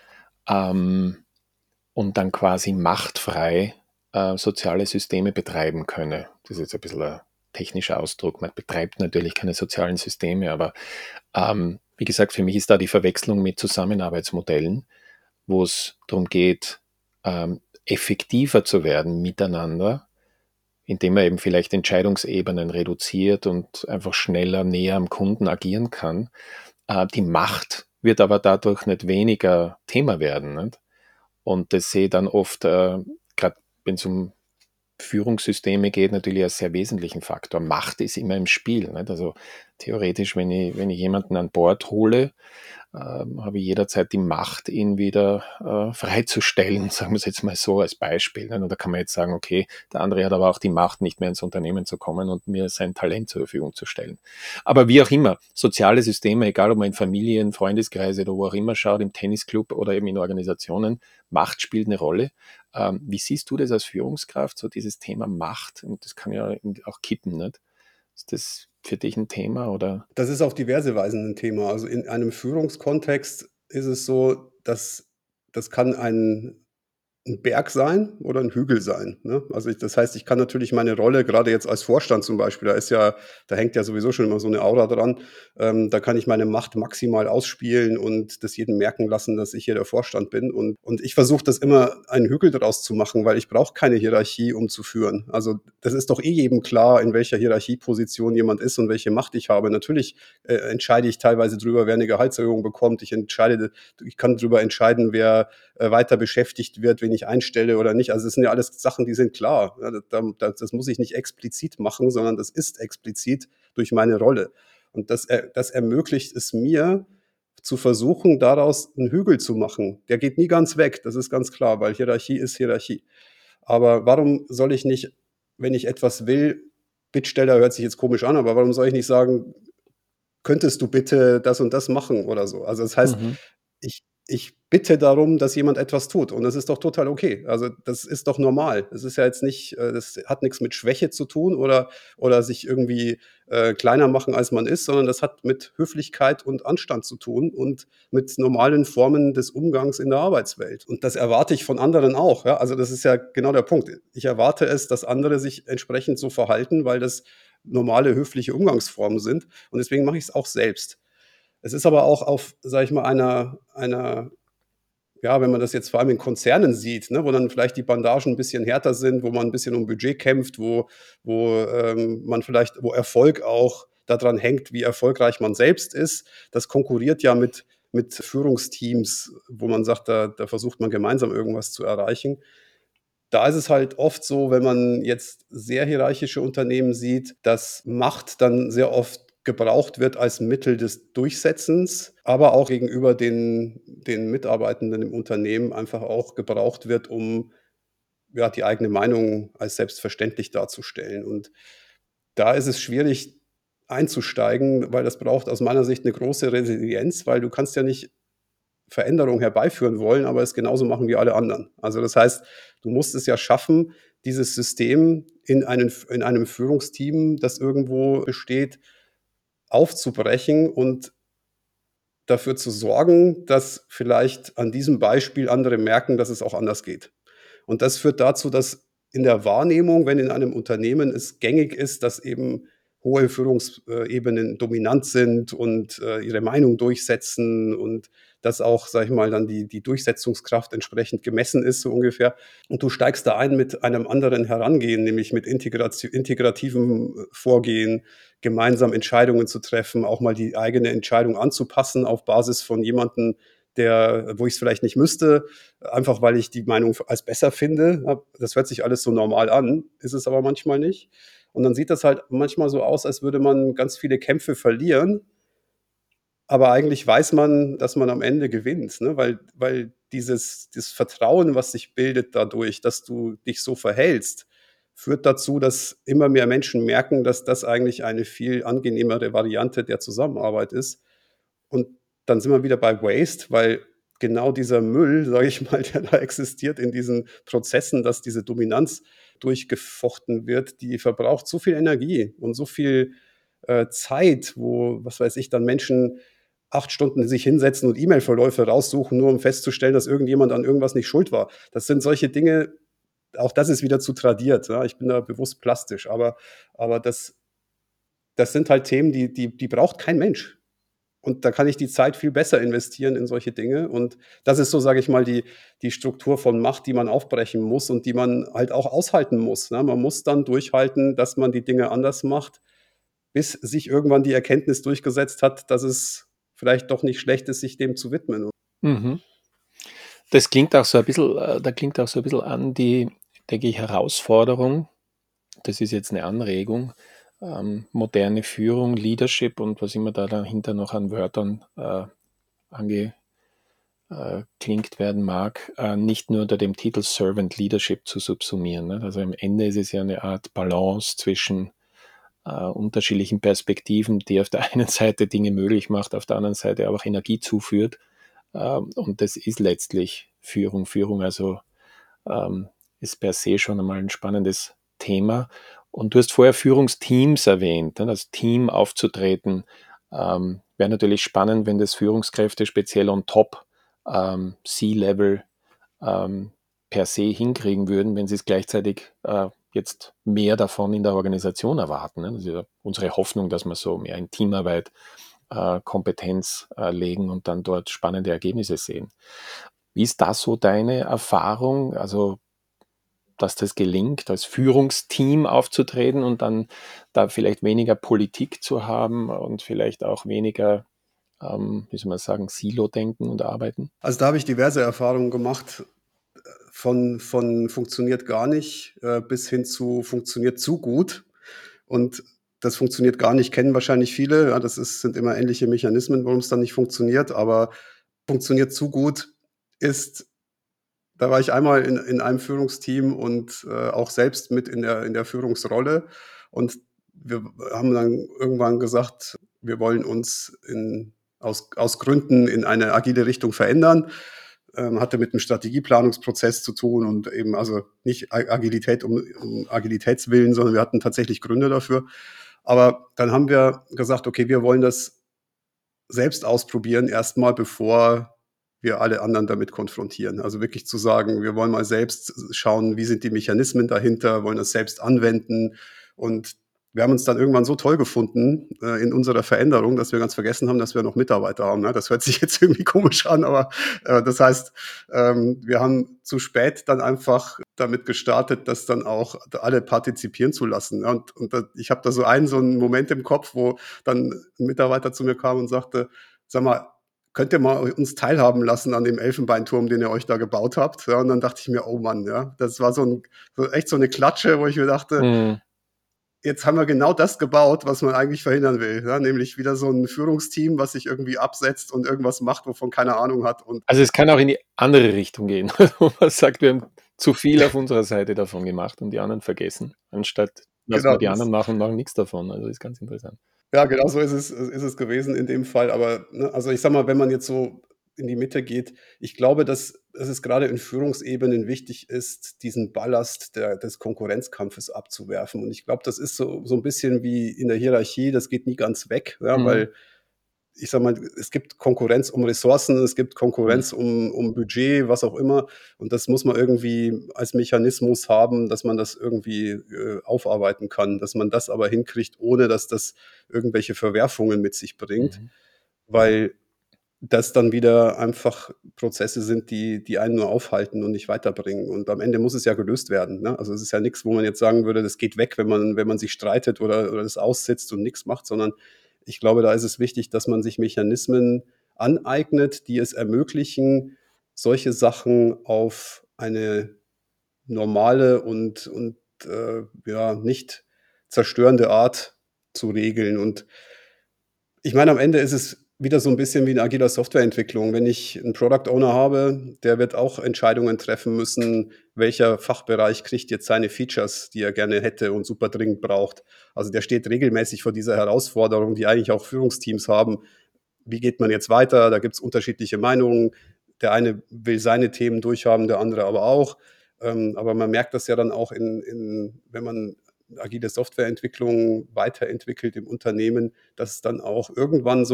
und dann quasi machtfrei soziale Systeme betreiben könne. Das ist jetzt ein bisschen ein technischer Ausdruck. Man betreibt natürlich keine sozialen Systeme, aber wie gesagt, für mich ist da die Verwechslung mit Zusammenarbeitsmodellen, wo es darum geht, effektiver zu werden miteinander, indem man eben vielleicht Entscheidungsebenen reduziert und einfach schneller näher am Kunden agieren kann. Die Macht wird aber dadurch nicht weniger Thema werden. Nicht? Und das sehe ich dann oft, gerade wenn es um Führungssysteme geht, natürlich einen sehr wesentlichen Faktor. Macht ist immer im Spiel. Nicht? Also theoretisch, wenn ich jemanden an Bord hole, habe ich jederzeit die Macht, ihn wieder freizustellen, sagen wir es jetzt mal so als Beispiel. Nicht? Und da kann man jetzt sagen, okay, der andere hat aber auch die Macht, nicht mehr ins Unternehmen zu kommen und mir sein Talent zur Verfügung zu stellen. Aber wie auch immer, soziale Systeme, egal ob man in Familien, Freundeskreise oder wo auch immer schaut, im Tennisclub oder eben in Organisationen, Macht spielt eine Rolle. Wie siehst du das als Führungskraft, so dieses Thema Macht? Und das kann ja auch kippen, nicht? Ist das für dich ein Thema oder? Das ist auf diverse Weisen ein Thema. Also, in einem Führungskontext ist es so, dass das kann ein Berg sein oder ein Hügel sein, ne? Also, das heißt, ich kann natürlich meine Rolle gerade jetzt als Vorstand zum Beispiel, da hängt ja sowieso schon immer so eine Aura dran. Da kann ich meine Macht maximal ausspielen und das jedem merken lassen, dass ich hier der Vorstand bin. Und ich versuche das immer, einen Hügel daraus zu machen, weil ich brauche keine Hierarchie, um zu führen. Also, das ist doch eh jedem klar, in welcher Hierarchieposition jemand ist und welche Macht ich habe. Natürlich, entscheide ich teilweise drüber, wer eine Gehaltserhöhung bekommt. Ich kann drüber entscheiden, wer weiter beschäftigt wird, wen ich einstelle oder nicht. Also, das sind ja alles Sachen, die sind klar. Ja, das muss ich nicht explizit machen, sondern das ist explizit durch meine Rolle. Und das ermöglicht es mir, zu versuchen, daraus einen Hügel zu machen. Der geht nie ganz weg, das ist ganz klar, weil Hierarchie ist Hierarchie. Aber warum soll ich nicht, wenn ich etwas will, Bittsteller hört sich jetzt komisch an, aber warum soll ich nicht sagen: „Könntest du bitte das und das machen?“ oder so? Also, das heißt, Mhm. ich bitte darum, dass jemand etwas tut und das ist doch total okay. Also, das ist doch normal. Das ist ja jetzt nicht das hat nichts mit Schwäche zu tun oder sich irgendwie, kleiner machen, als man ist, sondern das hat mit Höflichkeit und Anstand zu tun und mit normalen Formen des Umgangs in der Arbeitswelt. Und das erwarte ich von anderen auch, ja? Also, das ist ja genau der Punkt. Ich erwarte es, dass andere sich entsprechend so verhalten, weil das normale höfliche Umgangsformen sind und deswegen mache ich es auch selbst. Es ist aber auch auf, sage ich mal, einer ja, wenn man das jetzt vor allem in Konzernen sieht, ne, wo dann vielleicht die Bandagen ein bisschen härter sind, wo man ein bisschen um Budget kämpft, wo Erfolg auch daran hängt, wie erfolgreich man selbst ist. Das konkurriert ja mit Führungsteams, wo man sagt, da versucht man gemeinsam irgendwas zu erreichen. Da ist es halt oft so, wenn man jetzt sehr hierarchische Unternehmen sieht, dass Macht dann sehr oft gebraucht wird als Mittel des Durchsetzens, aber auch gegenüber den Mitarbeitenden im Unternehmen einfach auch gebraucht wird, um, ja, die eigene Meinung als selbstverständlich darzustellen. Und da ist es schwierig einzusteigen, weil das braucht aus meiner Sicht eine große Resilienz, weil du kannst ja nicht Veränderung herbeiführen wollen, aber es genauso machen wie alle anderen. Also, das heißt, du musst es ja schaffen, dieses System in einem Führungsteam, das irgendwo besteht, aufzubrechen und dafür zu sorgen, dass vielleicht an diesem Beispiel andere merken, dass es auch anders geht. Und das führt dazu, dass in der Wahrnehmung, wenn in einem Unternehmen es gängig ist, dass eben hohe Führungsebenen dominant sind und ihre Meinung durchsetzen und dass auch, sage ich mal, dann die Durchsetzungskraft entsprechend gemessen ist, so ungefähr. Und du steigst da ein mit einem anderen Herangehen, nämlich mit integrativem Vorgehen, gemeinsam Entscheidungen zu treffen, auch mal die eigene Entscheidung anzupassen auf Basis von jemandem, wo ich es vielleicht nicht müsste, einfach weil ich die Meinung als besser finde. Ja, das hört sich alles so normal an, ist es aber manchmal nicht. Und dann sieht das halt manchmal so aus, als würde man ganz viele Kämpfe verlieren, aber eigentlich weiß man, dass man am Ende gewinnt, ne? Weil dieses Vertrauen, was sich bildet dadurch, dass du dich so verhältst, führt dazu, dass immer mehr Menschen merken, dass das eigentlich eine viel angenehmere Variante der Zusammenarbeit ist. Und dann sind wir wieder bei Waste, weil genau dieser Müll, sage ich mal, der da existiert in diesen Prozessen, dass diese Dominanz durchgefochten wird, die verbraucht so viel Energie und so viel Zeit, wo, was weiß ich, dann Menschen 8 Stunden sich hinsetzen und E-Mail-Verläufe raussuchen, nur um festzustellen, dass irgendjemand an irgendwas nicht schuld war. Das sind solche Dinge, auch das ist wieder zu tradiert. Ja? Ich bin da bewusst plastisch, aber das sind halt Themen, die braucht kein Mensch. Und da kann ich die Zeit viel besser investieren in solche Dinge. Und das ist so, sage ich mal, die Struktur von Macht, die man aufbrechen muss und die man halt auch aushalten muss. Ne? Man muss dann durchhalten, dass man die Dinge anders macht, bis sich irgendwann die Erkenntnis durchgesetzt hat, dass es vielleicht doch nicht schlecht ist, sich dem zu widmen. Mhm. Das klingt auch so ein bisschen, da klingt auch so ein bisschen an die, denke ich, Herausforderung. Das ist jetzt eine Anregung. Moderne Führung, Leadership und was immer da dahinter noch an Wörtern angeklingt werden mag, nicht nur unter dem Titel Servant Leadership zu subsumieren. Ne? Also am Ende ist es ja eine Art Balance zwischen unterschiedlichen Perspektiven, die auf der einen Seite Dinge möglich macht, auf der anderen Seite aber auch Energie zuführt. Und das ist letztlich Führung. Führung also ist per se schon einmal ein spannendes Thema. Und du hast vorher Führungsteams erwähnt, ne? Das Team aufzutreten. Wäre natürlich spannend, wenn das Führungskräfte speziell on top C-Level per se hinkriegen würden, wenn sie es gleichzeitig jetzt mehr davon in der Organisation erwarten. Ne? Das ist ja unsere Hoffnung, dass wir so mehr in Teamarbeit Kompetenz legen und dann dort spannende Ergebnisse sehen. Wie ist das so deine Erfahrung? Also, dass das gelingt, als Führungsteam aufzutreten und dann da vielleicht weniger Politik zu haben und vielleicht auch weniger, wie soll man sagen, Silo-Denken und Arbeiten? Also da habe ich diverse Erfahrungen gemacht, von funktioniert gar nicht bis hin zu funktioniert zu gut. Und das funktioniert gar nicht, kennen wahrscheinlich viele. Ja, sind immer ähnliche Mechanismen, warum es dann nicht funktioniert. Aber funktioniert zu gut ist, da war ich einmal in einem Führungsteam und auch selbst mit in der Führungsrolle. Und wir haben dann irgendwann gesagt, wir wollen uns aus Gründen in eine agile Richtung verändern. Hatte mit einem Strategieplanungsprozess zu tun und eben also nicht Agilität um Agilitätswillen, sondern wir hatten tatsächlich Gründe dafür. Aber dann haben wir gesagt, okay, wir wollen das selbst ausprobieren, erstmal, bevor wir alle anderen damit konfrontieren. Also wirklich zu sagen, wir wollen mal selbst schauen, wie sind die Mechanismen dahinter, wollen das selbst anwenden. Und wir haben uns dann irgendwann so toll gefunden in unserer Veränderung, dass wir ganz vergessen haben, dass wir noch Mitarbeiter haben. Ne? Das hört sich jetzt irgendwie komisch an, aber das heißt, wir haben zu spät dann einfach damit gestartet, das dann auch alle partizipieren zu lassen. Ne? Ich habe da so einen Moment im Kopf, wo dann ein Mitarbeiter zu mir kam und sagte, sag mal, könnt ihr mal uns teilhaben lassen an dem Elfenbeinturm, den ihr euch da gebaut habt? Ja, und dann dachte ich mir, oh Mann, ja, das war echt so eine Klatsche, wo ich mir dachte, Mhm. jetzt haben wir genau das gebaut, was man eigentlich verhindern will. Ja, nämlich wieder so ein Führungsteam, was sich irgendwie absetzt und irgendwas macht, wovon keine Ahnung hat. Und Also es kann auch in die andere Richtung gehen, wo man sagt, wir haben zu viel auf unserer Seite davon gemacht und die anderen vergessen, anstatt lassen wir genau, die anderen machen und machen nichts davon. Also das ist ganz interessant. ja, genau so ist es gewesen in dem Fall. Aber ne, also ich sage mal, wenn man jetzt so in die Mitte geht, ich glaube, dass es gerade in Führungsebenen wichtig ist, diesen Ballast des Konkurrenzkampfes abzuwerfen. Und ich glaube, das ist so ein bisschen wie in der Hierarchie, das geht nie ganz weg, ja, Mhm. weil ich sage mal, es gibt Konkurrenz um Ressourcen, es gibt Konkurrenz um Budget, was auch immer. Und das muss man irgendwie als Mechanismus haben, dass man das irgendwie aufarbeiten kann, dass man das aber hinkriegt, ohne dass das irgendwelche Verwerfungen mit sich bringt, weil das dann wieder einfach Prozesse sind, die einen nur aufhalten und nicht weiterbringen. Und am Ende muss es ja gelöst werden, ne? Also, es ist ja nichts, wo man jetzt sagen würde, das geht weg, wenn man sich streitet oder das aussitzt und nichts macht, sondern ich glaube, da ist es wichtig, dass man sich Mechanismen aneignet, die es ermöglichen, solche Sachen auf eine normale und ja, nicht zerstörende Art zu regeln. Und ich meine, am Ende ist es wieder so ein bisschen wie in agiler Softwareentwicklung. Wenn ich 'n Product Owner habe, der wird auch Entscheidungen treffen müssen, welcher Fachbereich kriegt jetzt seine Features, die er gerne hätte und super dringend braucht. Also, der steht regelmäßig vor dieser Herausforderung, die eigentlich auch Führungsteams haben. Wie geht man jetzt weiter? Da gibt's unterschiedliche Meinungen. Der eine will seine Themen durchhaben, der andere aber auch. Aber man merkt das ja dann auch wenn man agile Softwareentwicklung weiterentwickelt im Unternehmen, dass dann auch irgendwann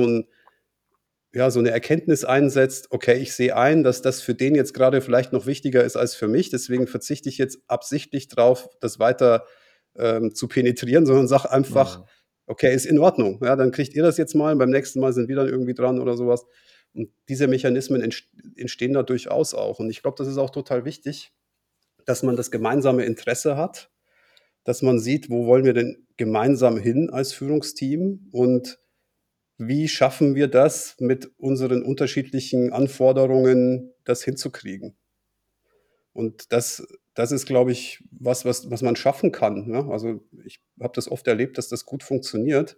so eine Erkenntnis einsetzt: „Okay, ich sehe ein, dass das für den jetzt gerade vielleicht noch wichtiger ist als für mich. Deswegen verzichte ich jetzt absichtlich drauf, das weiter, zu penetrieren, sondern sage einfach: Mhm. „Okay, ist in Ordnung. Ja, dann kriegt ihr das jetzt mal, beim nächsten Mal sind wir dann irgendwie dran“ oder sowas. Und diese Mechanismen entstehen da durchaus auch. Und ich glaube, das ist auch total wichtig, dass man das gemeinsame Interesse hat, dass man sieht, wo wollen wir denn gemeinsam hin als Führungsteam und wie schaffen wir das, mit unseren unterschiedlichen Anforderungen das hinzukriegen? Und das ist, glaube ich, was man schaffen kann, ne? Also, ich habe das oft erlebt, dass das gut funktioniert.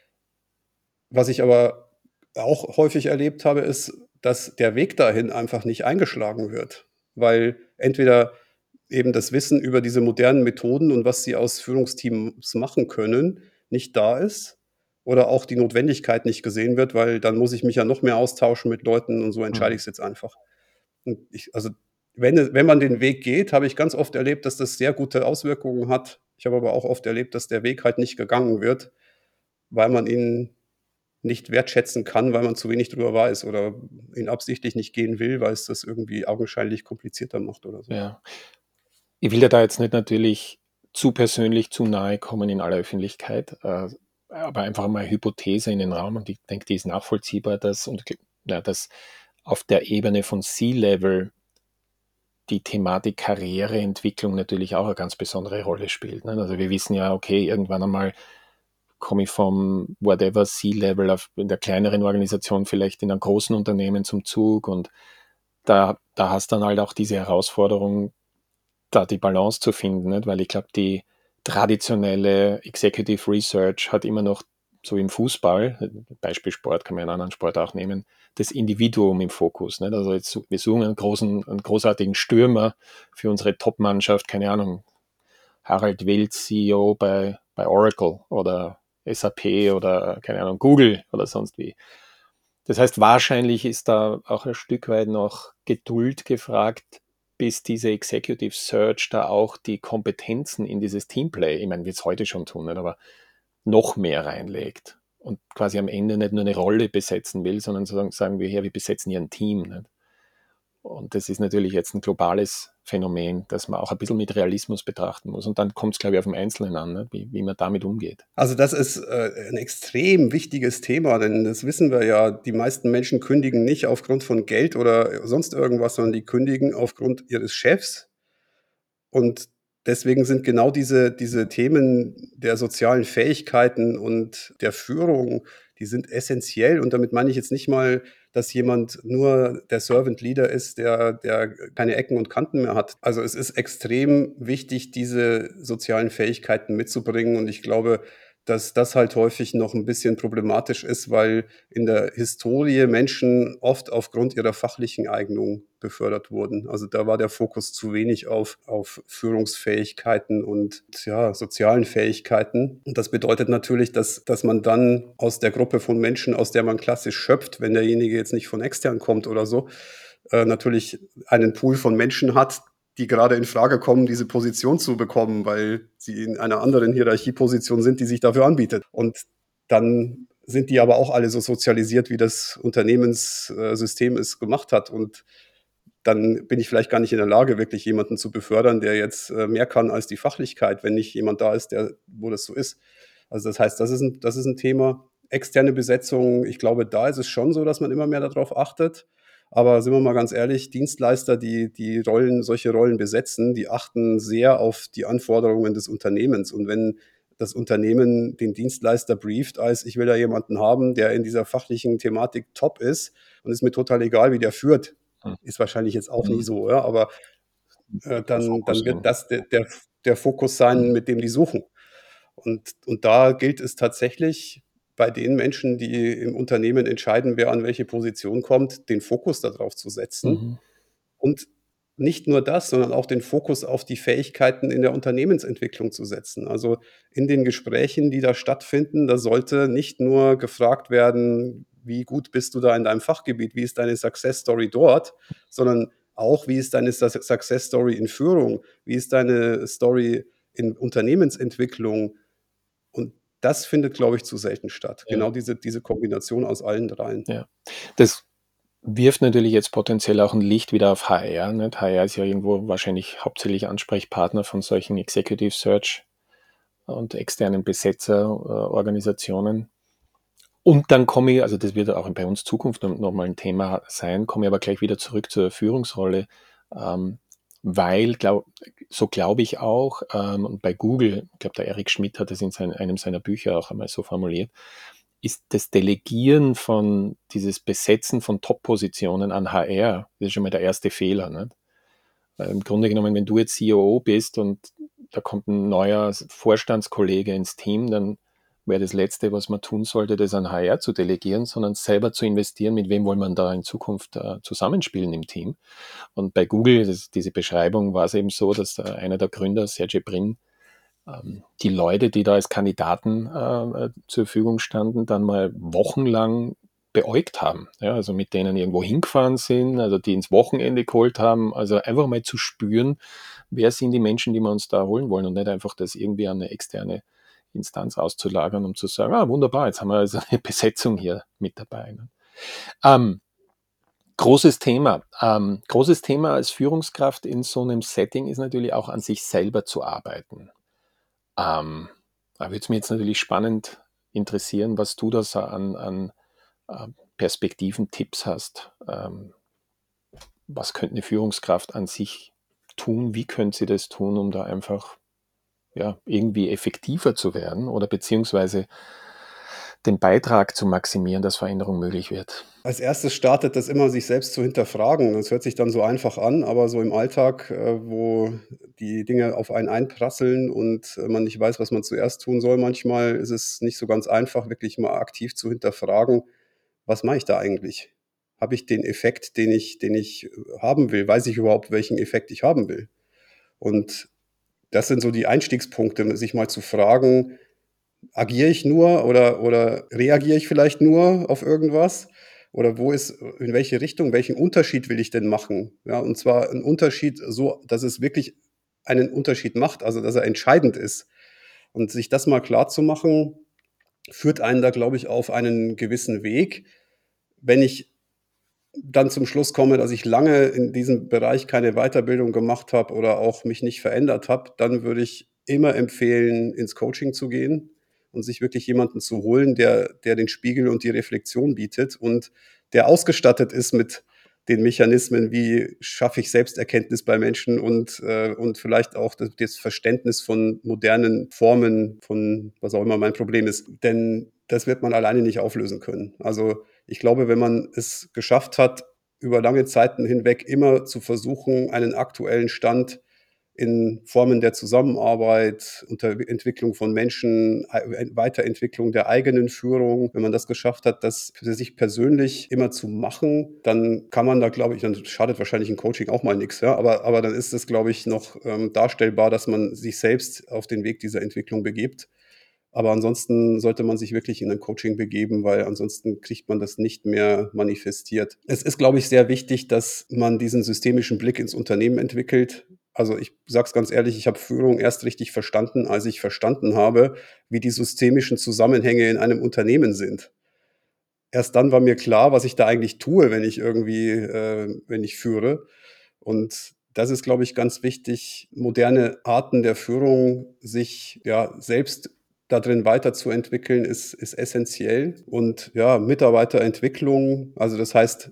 Was ich aber auch häufig erlebt habe, ist, dass der Weg dahin einfach nicht eingeschlagen wird, weil entweder eben das Wissen über diese modernen Methoden und was sie aus Führungsteams machen können, nicht da ist oder auch die Notwendigkeit nicht gesehen wird, weil dann muss ich mich ja noch mehr austauschen mit Leuten und so entscheide Mhm. ich es jetzt einfach. Und also, wenn man den Weg geht, habe ich ganz oft erlebt, dass das sehr gute Auswirkungen hat. Ich habe aber auch oft erlebt, dass der Weg halt nicht gegangen wird, weil man ihn nicht wertschätzen kann, weil man zu wenig drüber weiß oder ihn absichtlich nicht gehen will, weil es das irgendwie augenscheinlich komplizierter macht oder so. Ja. Ich will dir da jetzt nicht natürlich zu persönlich zu nahe kommen in aller Öffentlichkeit, aber einfach mal Hypothese in den Raum und ich denke, die ist nachvollziehbar, dass auf der Ebene von C-Level die Thematik Karriereentwicklung natürlich auch eine ganz besondere Rolle spielt, ne? Also, wir wissen ja, okay, irgendwann einmal komme ich vom whatever C-Level auf in der kleineren Organisation vielleicht in einem großen Unternehmen zum Zug und da hast dann halt auch diese Herausforderung, da die Balance zu finden, nicht? Weil ich glaube, die traditionelle Executive Research hat immer noch so im Fußball, Beispiel Sport, kann man in anderen Sport auch nehmen, das Individuum im Fokus. Nicht? Also jetzt, wir suchen einen großartigen Stürmer für unsere Top-Mannschaft, keine Ahnung, Harald Wild, CEO bei Oracle oder SAP oder keine Ahnung, Google oder sonst wie. Das heißt, wahrscheinlich ist da auch ein Stück weit noch Geduld gefragt, bis diese Executive Search da auch die Kompetenzen in dieses Teamplay, ich meine, wird es heute schon tun, nicht, aber noch mehr reinlegt und quasi am Ende nicht nur eine Rolle besetzen will, sondern sagen wir hier, wir besetzen hier ein Team. Nicht? Und das ist natürlich jetzt ein globales Phänomen, das man auch ein bisschen mit Realismus betrachten muss. Und dann kommt es, glaube ich, auf den Einzelnen an, ne? Wie man damit umgeht. Also, das ist, 'n extrem wichtiges Thema, denn das wissen wir ja, die meisten Menschen kündigen nicht aufgrund von Geld oder sonst irgendwas, sondern die kündigen aufgrund ihres Chefs. Und deswegen sind genau diese Themen der sozialen Fähigkeiten und der Führung, die sind essenziell. Und damit meine ich jetzt nicht mal, dass jemand nur der Servant Leader ist, der keine Ecken und Kanten mehr hat. Also, es ist extrem wichtig, diese sozialen Fähigkeiten mitzubringen. Und ich glaube, dass das halt häufig noch ein bisschen problematisch ist, weil in der Historie Menschen oft aufgrund ihrer fachlichen Eignung befördert wurden. Also, da war der Fokus zu wenig auf Führungsfähigkeiten und, ja, sozialen Fähigkeiten. Und das bedeutet natürlich, dass man dann aus der Gruppe von Menschen, aus der man klassisch schöpft, wenn derjenige jetzt nicht von extern kommt oder so, natürlich einen Pool von Menschen hat, die gerade in Frage kommen, diese Position zu bekommen, weil sie in einer anderen Hierarchieposition sind, die sich dafür anbietet. Und dann sind die aber auch alle so sozialisiert, wie das Unternehmenssystem es gemacht hat. Und dann bin ich vielleicht gar nicht in der Lage, wirklich jemanden zu befördern, der jetzt mehr kann als die Fachlichkeit, wenn nicht jemand da ist, wo das so ist. Also das heißt, das ist ein Thema. Externe Besetzung, ich glaube, da ist es schon so, dass man immer mehr darauf achtet. Aber sind wir mal ganz ehrlich, Dienstleister, die solche Rollen besetzen, die achten sehr auf die Anforderungen des Unternehmens. Und wenn das Unternehmen den Dienstleister brieft, als ich will da jemanden haben, der in dieser fachlichen Thematik top ist und ist mir total egal, wie der führt, Mhm. ist wahrscheinlich jetzt auch nie Mhm. so, ja, aber Der Fokus dann wird eben. das der Fokus sein, Mhm. mit dem die suchen. Und da gilt es tatsächlich bei den Menschen, die im Unternehmen entscheiden, wer an welche Position kommt, den Fokus darauf zu setzen. Mhm. Und nicht nur das, sondern auch den Fokus auf die Fähigkeiten in der Unternehmensentwicklung zu setzen. Also in den Gesprächen, die da stattfinden, da sollte nicht nur gefragt werden, wie gut bist du da in deinem Fachgebiet, wie ist deine Success Story dort, sondern auch, wie ist deine Success Story in Führung, wie ist deine Story in Unternehmensentwicklung. Und das findet, glaube ich, zu selten statt. Ja, Genau diese Kombination aus allen dreien. ja. Das wirft natürlich jetzt potenziell auch ein Licht wieder auf HR, nicht? HR ist ja irgendwo wahrscheinlich hauptsächlich Ansprechpartner von solchen Executive Search und externen Besetzerorganisationen. Und dann komme ich, also das wird auch bei uns Zukunft noch mal ein Thema sein, komme ich aber gleich wieder zurück zur Führungsrolle, ähm, weil so glaube ich auch, und bei Google, ich glaube, der Eric Schmidt hat es in einem seiner Bücher auch einmal so formuliert, ist das Delegieren von dieses Besetzen von Top-Positionen an HR, das ist schon mal der erste Fehler. Nicht? Weil im Grunde genommen, wenn du jetzt COO bist und da kommt ein neuer Vorstandskollege ins Team, dann wäre das Letzte, was man tun sollte, das an HR zu delegieren, sondern selber zu investieren, mit wem wollen man da in Zukunft zusammenspielen im Team. Und bei Google, diese Beschreibung war es eben so, dass einer der Gründer, Sergey Brin, die Leute, die da als Kandidaten zur Verfügung standen, dann mal wochenlang beäugt haben. Ja, also mit denen irgendwo hingefahren sind, also die ins Wochenende geholt haben, also einfach mal zu spüren, wer sind die Menschen, die wir uns da holen wollen und nicht einfach das irgendwie an eine externe Instanz auszulagern, um zu sagen, ah, wunderbar, jetzt haben wir also eine Besetzung hier mit dabei. Ne? Ähm, großes Thema als Führungskraft in so einem Setting ist natürlich auch an sich selber zu arbeiten. Da würde es mich jetzt natürlich spannend interessieren, was du da so an Perspektiven, Tipps hast. Was könnte eine Führungskraft an sich tun? Wie könnte sie das tun, um da einfach ja, irgendwie effektiver zu werden oder beziehungsweise den Beitrag zu maximieren, dass Veränderung möglich wird? Als erstes startet das immer, sich selbst zu hinterfragen. Das hört sich dann so einfach an, aber so im Alltag, wo die Dinge auf einen einprasseln und man nicht weiß, was man zuerst tun soll, manchmal ist es nicht so ganz einfach, wirklich mal aktiv zu hinterfragen, was mache ich da eigentlich? Habe ich den Effekt, den ich haben will? Weiß ich überhaupt, welchen Effekt ich haben will? Und das sind so die Einstiegspunkte, sich mal zu fragen, agiere ich nur oder reagiere ich vielleicht nur auf irgendwas? Oder in welche Richtung, welchen Unterschied will ich denn machen? Ja, und zwar 'n Unterschied so, dass es wirklich einen Unterschied macht, also dass er entscheidend ist. Und sich das mal klarzumachen, führt einen da, glaube ich, auf einen gewissen Weg. Wenn ich dann zum Schluss komme, dass ich lange in diesem Bereich keine Weiterbildung gemacht habe oder auch mich nicht verändert habe, dann würde ich immer empfehlen, ins Coaching zu gehen und sich wirklich jemanden zu holen, der den Spiegel und die Reflexion bietet und der ausgestattet ist mit den Mechanismen, wie schaffe ich Selbsterkenntnis bei Menschen und vielleicht auch das Verständnis von modernen Formen von was auch immer mein Problem ist. Denn das wird man alleine nicht auflösen können. Also ich glaube, wenn man es geschafft hat, über lange Zeiten hinweg immer zu versuchen, einen aktuellen Stand in Formen der Zusammenarbeit, unter Entwicklung von Menschen, Weiterentwicklung der eigenen Führung. Wenn man das geschafft hat, das für sich persönlich immer zu machen, dann kann man da, glaube ich, dann schadet wahrscheinlich ein Coaching auch mal nichts, ja, aber dann ist es, glaube ich, noch darstellbar, dass man sich selbst auf den Weg dieser Entwicklung begibt. Aber ansonsten sollte man sich wirklich in ein Coaching begeben, weil ansonsten kriegt man das nicht mehr manifestiert. Es ist, glaube ich, sehr wichtig, dass man diesen systemischen Blick ins Unternehmen entwickelt. Also ich sage es ganz ehrlich, ich habe Führung erst richtig verstanden, als ich verstanden habe, wie die systemischen Zusammenhänge in einem Unternehmen sind. Erst dann war mir klar, was ich da eigentlich tue, wenn ich führe. Und das ist, glaube ich, ganz wichtig, moderne Arten der Führung, sich ja selbst darin weiterzuentwickeln, ist essentiell. Und ja, Mitarbeiterentwicklung, also das heißt,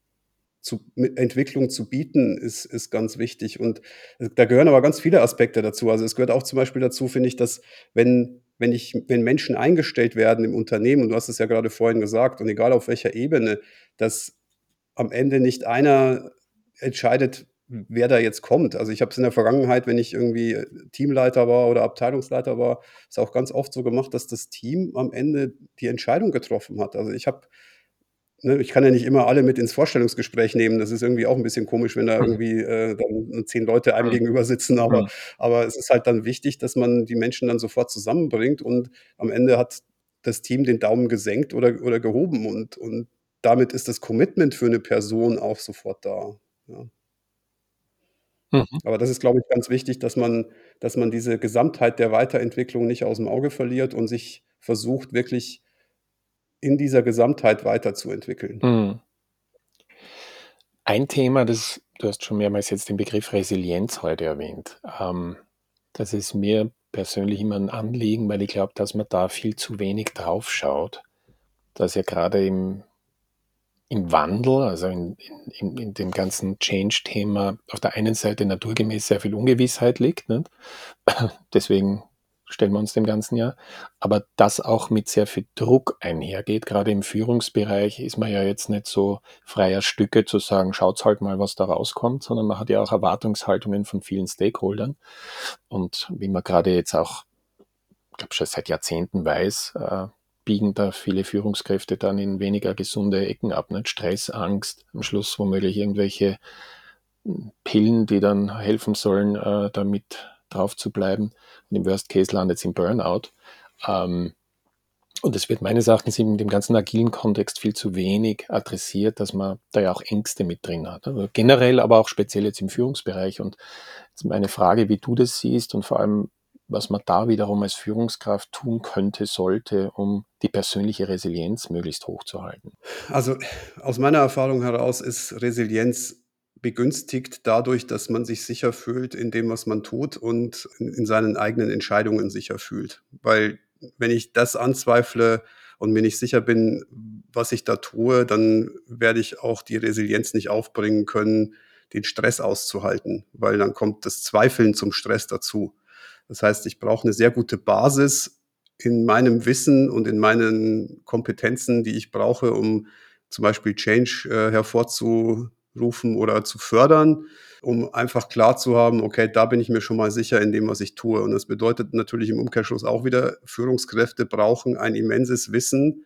Entwicklung zu bieten, ist ganz wichtig. Und da gehören aber ganz viele Aspekte dazu. Also es gehört auch zum Beispiel dazu, finde ich, dass wenn Menschen eingestellt werden im Unternehmen, und du hast es ja gerade vorhin gesagt, und egal auf welcher Ebene, dass am Ende nicht einer entscheidet, wer da jetzt kommt. Also ich habe es in der Vergangenheit, wenn ich irgendwie Teamleiter war oder Abteilungsleiter war, ist auch ganz oft so gemacht, dass das Team am Ende die Entscheidung getroffen hat. Also ich kann ja nicht immer alle mit ins Vorstellungsgespräch nehmen. Das ist irgendwie auch ein bisschen komisch, wenn da Mhm. irgendwie, dann 10 Leute einem Mhm. gegenüber sitzen, Mhm. aber es ist halt dann wichtig, dass man die Menschen dann sofort zusammenbringt und am Ende hat das Team den Daumen gesenkt oder gehoben und damit ist das Commitment für eine Person auch sofort da, ja. Mhm. Aber das ist, glaube ich, ganz wichtig, dass man diese Gesamtheit der Weiterentwicklung nicht aus dem Auge verliert und sich versucht, wirklich in dieser Gesamtheit weiterzuentwickeln. Mhm. Ein Thema, das du hast schon mehrmals jetzt den Begriff Resilienz heute erwähnt. Das ist mir persönlich immer ein Anliegen, weil ich glaube, dass man da viel zu wenig drauf schaut, dass ja gerade im Wandel, also in dem ganzen Change-Thema auf der einen Seite naturgemäß sehr viel Ungewissheit liegt, nicht? Deswegen stellen wir uns dem Ganzen ja. Aber das auch mit sehr viel Druck einhergeht. Gerade im Führungsbereich ist man ja jetzt nicht so freier Stücke zu sagen, schaut's halt mal, was da rauskommt, sondern man hat ja auch Erwartungshaltungen von vielen Stakeholdern. Und wie man gerade jetzt auch, ich glaube schon seit Jahrzehnten weiß, biegen da viele Führungskräfte dann in weniger gesunde Ecken ab. Nicht? Stress, Angst, am Schluss womöglich irgendwelche Pillen, die dann helfen sollen, damit drauf zu bleiben. Und im Worst Case landet es im Burnout. Ähm, und es wird meines Erachtens in dem ganzen agilen Kontext viel zu wenig adressiert, dass man da ja auch Ängste mit drin hat. Also generell, aber auch speziell jetzt im Führungsbereich. Und jetzt meine Frage, wie du das siehst und vor allem, was man da wiederum als Führungskraft tun könnte, sollte, um die persönliche Resilienz möglichst hochzuhalten. Also, aus meiner Erfahrung heraus ist Resilienz begünstigt dadurch, dass man sich sicher fühlt in dem, was man tut und in seinen eigenen Entscheidungen sicher fühlt. Weil wenn ich das anzweifle und mir nicht sicher bin, was ich da tue, dann werde ich auch die Resilienz nicht aufbringen können, den Stress auszuhalten, weil dann kommt das Zweifeln zum Stress dazu. Das heißt, ich brauche eine sehr gute Basis in meinem Wissen und in meinen Kompetenzen, die ich brauche, um zum Beispiel Change, hervorzurufen oder zu fördern, um einfach klar zu haben: „Okay, da bin ich mir schon mal sicher in dem, was ich tue.“ Und das bedeutet natürlich im Umkehrschluss auch wieder, Führungskräfte brauchen ein immenses Wissen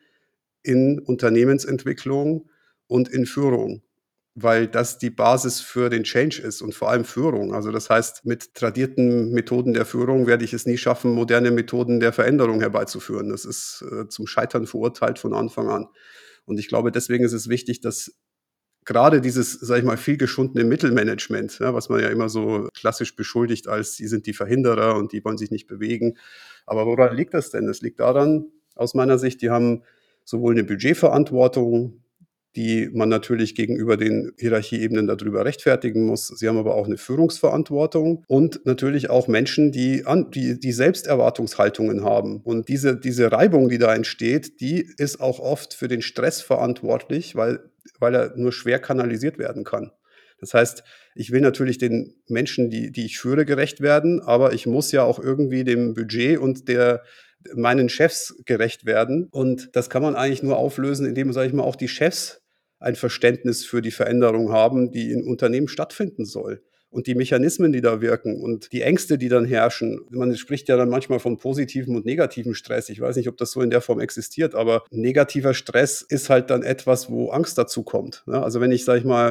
in Unternehmensentwicklung und in Führung, weil das die Basis für den Change ist und vor allem Führung. Also das heißt, mit tradierten Methoden der Führung werde ich es nie schaffen, moderne Methoden der Veränderung herbeizuführen. Das ist zum Scheitern verurteilt von Anfang an. Und ich glaube, deswegen ist es wichtig, dass gerade dieses, sage ich mal, vielgeschundene Mittelmanagement, ja, was man ja immer so klassisch beschuldigt als, sie sind die Verhinderer und die wollen sich nicht bewegen. Aber woran liegt das denn? Es liegt daran, aus meiner Sicht, die haben sowohl eine Budgetverantwortung, die man natürlich gegenüber den Hierarchieebenen darüber rechtfertigen muss. Sie haben aber auch eine Führungsverantwortung und natürlich auch Menschen, die Selbsterwartungshaltungen haben. Und diese Reibung, die da entsteht, die ist auch oft für den Stress verantwortlich, weil er nur schwer kanalisiert werden kann. Das heißt, ich will natürlich den Menschen, die ich führe, gerecht werden, aber ich muss ja auch irgendwie dem Budget und meinen Chefs gerecht werden. Und das kann man eigentlich nur auflösen, indem, sage ich mal, auch die Chefs ein Verständnis für die Veränderung haben, die in Unternehmen stattfinden soll. Und die Mechanismen, die da wirken und die Ängste, die dann herrschen. Man spricht ja dann manchmal von positivem und negativem Stress. Ich weiß nicht, ob das so in der Form existiert, aber negativer Stress ist halt dann etwas, wo Angst dazu kommt. Ne? Also wenn ich, sage ich mal,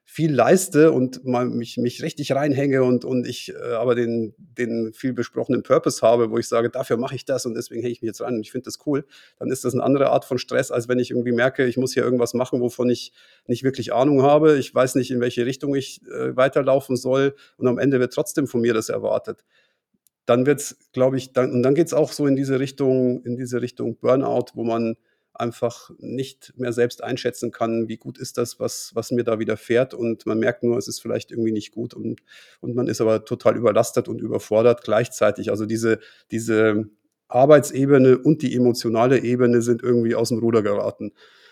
viel leiste und mal mich richtig reinhänge und ich aber den viel besprochenen Purpose habe, wo ich sage, dafür mache ich das und deswegen hänge ich mich jetzt rein und ich finde das cool, dann ist das eine andere Art von Stress, als wenn ich irgendwie merke, ich muss hier irgendwas machen, wovon ich nicht wirklich Ahnung habe. Ich weiß nicht, in welche Richtung ich weiterlaufen soll und am Ende wird trotzdem von mir das erwartet. Dann wird's, glaube ich, dann geht's auch so in diese Richtung Burnout, wo man einfach nicht mehr selbst einschätzen kann, wie gut ist das, was mir da widerfährt und man merkt nur, es ist vielleicht irgendwie nicht gut und man ist aber total überlastet und überfordert gleichzeitig. Also diese Arbeitsebene und die emotionale Ebene sind irgendwie aus dem Ruder geraten.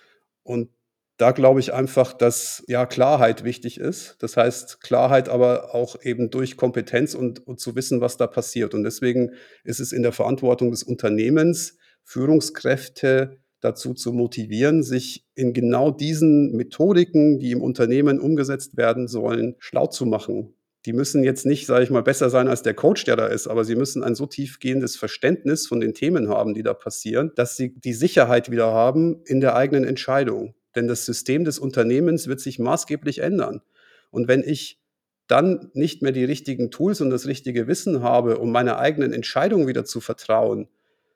Und da glaube ich einfach, dass, ja, Klarheit wichtig ist. Das heißt, Klarheit aber auch eben durch Kompetenz und zu wissen, was da passiert. Und deswegen ist es in der Verantwortung des Unternehmens, Führungskräfte dazu zu motivieren, sich in genau diesen Methodiken, die im Unternehmen umgesetzt werden sollen, schlau zu machen. Die müssen jetzt nicht, sage ich mal, besser sein als der Coach, der da ist, aber sie müssen ein so tiefgehendes Verständnis von den Themen haben, die da passieren, dass sie die Sicherheit wieder haben in der eigenen Entscheidung. Denn das System des Unternehmens wird sich maßgeblich ändern. Und wenn ich dann nicht mehr die richtigen Tools und das richtige Wissen habe, um meiner eigenen Entscheidung wieder zu vertrauen,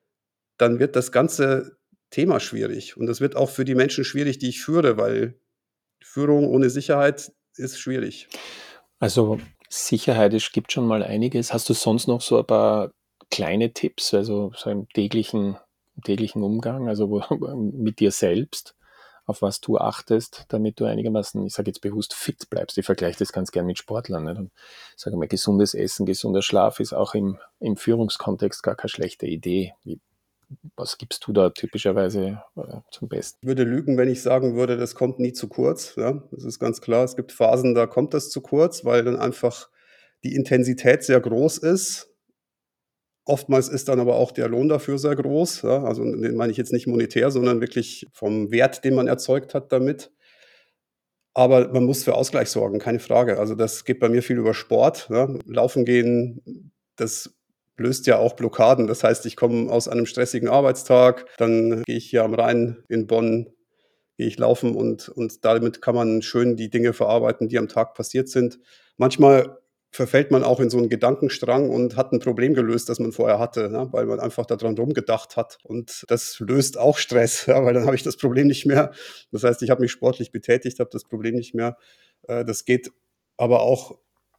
dann wird das ganze Thema schwierig. Und das wird auch für die Menschen schwierig, die ich führe, weil Führung ohne Sicherheit ist schwierig. Also Sicherheit, es gibt schon mal einiges. Hast du sonst noch so ein paar kleine Tipps, also so im täglichen Umgang, also mit dir selbst, auf was du achtest, damit du einigermaßen, ich sage jetzt bewusst, fit bleibst? Ich vergleiche das ganz gern mit Sportlern. Nicht? Und sage mal, gesundes Essen, gesunder Schlaf ist auch im Führungskontext gar keine schlechte Idee. Was gibst du da typischerweise zum Besten? Ich würde lügen, wenn ich sagen würde, das kommt nie zu kurz, ja. Das ist ganz klar. Es gibt Phasen, da kommt das zu kurz, weil dann einfach die Intensität sehr groß ist. Oftmals ist dann aber auch der Lohn dafür sehr groß, ja. Also, den meine ich jetzt nicht monetär, sondern wirklich vom Wert, den man erzeugt hat damit. Aber man muss für Ausgleich sorgen, keine Frage. Also, das geht bei mir viel über Sport, ja. Laufen gehen, das löst ja auch Blockaden. Das heißt, ich komme aus einem stressigen Arbeitstag, dann gehe ich hier am Rhein in Bonn gehe ich laufen und damit kann man schön die Dinge verarbeiten, die am Tag passiert sind. Manchmal verfällt man auch in so einen Gedankenstrang und hat ein Problem gelöst, das man vorher hatte, ne, weil man einfach da dran rumgedacht hat. Und das löst auch Stress, ja, weil dann habe ich das Problem nicht mehr. Das heißt, ich habe mich sportlich betätigt, habe das Problem nicht mehr. Das geht aber auch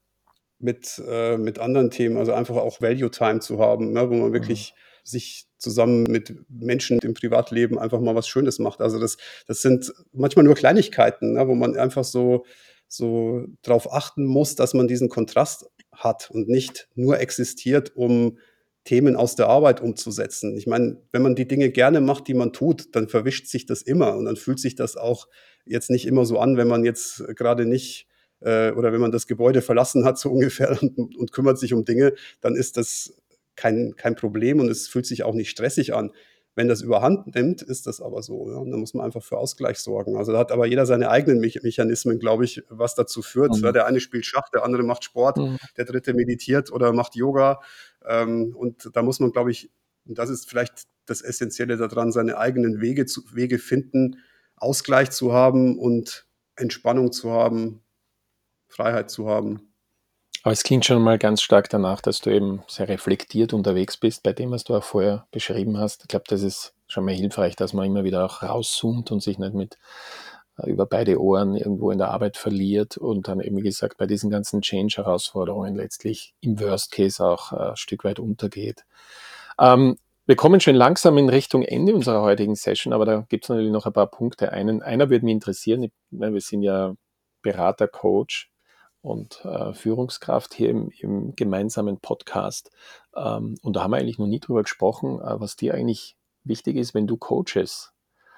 mit anderen Themen, also einfach auch Value Time zu haben, ne, wo man Mhm. wirklich sich zusammen mit Menschen im Privatleben einfach mal was Schönes macht. Also das sind manchmal nur Kleinigkeiten, ne, wo man einfach so drauf achten muss, dass man diesen Kontrast hat und nicht nur existiert, um Themen aus der Arbeit umzusetzen. Ich meine, wenn man die Dinge gerne macht, die man tut, dann verwischt sich das immer und dann fühlt sich das auch jetzt nicht immer so an, wenn man jetzt gerade nicht oder wenn man das Gebäude verlassen hat, so ungefähr, und kümmert sich um Dinge, dann ist das kein Problem und es fühlt sich auch nicht stressig an. Wenn das überhand nimmt, ist das aber so. Ja? Und dann muss man einfach für Ausgleich sorgen. Also da hat aber jeder seine eigenen Mechanismen, glaube ich, was dazu führt. Ja, Mhm. der eine spielt Schach, der andere macht Sport, Mhm. der dritte meditiert oder macht Yoga. Und da muss man, glaube ich, und das ist vielleicht das Essentielle daran, seine eigenen Wege finden, Ausgleich zu haben und Entspannung zu haben, Freiheit zu haben. Aber es klingt schon mal ganz stark danach, dass du eben sehr reflektiert unterwegs bist bei dem, was du auch vorher beschrieben hast. Ich glaube, das ist schon mal hilfreich, dass man immer wieder auch rauszoomt und sich nicht mit über beide Ohren irgendwo in der Arbeit verliert und dann eben, wie gesagt, bei diesen ganzen Change-Herausforderungen letztlich im Worst Case auch ein Stück weit untergeht. Wir kommen schon langsam in Richtung Ende unserer heutigen Session, aber da gibt es natürlich noch ein paar Punkte. Einer würde mich interessieren, wir sind ja Berater, Coach und Führungskraft hier im gemeinsamen Podcast. Und da haben wir eigentlich noch nie drüber gesprochen, was dir eigentlich wichtig ist, wenn du Coaches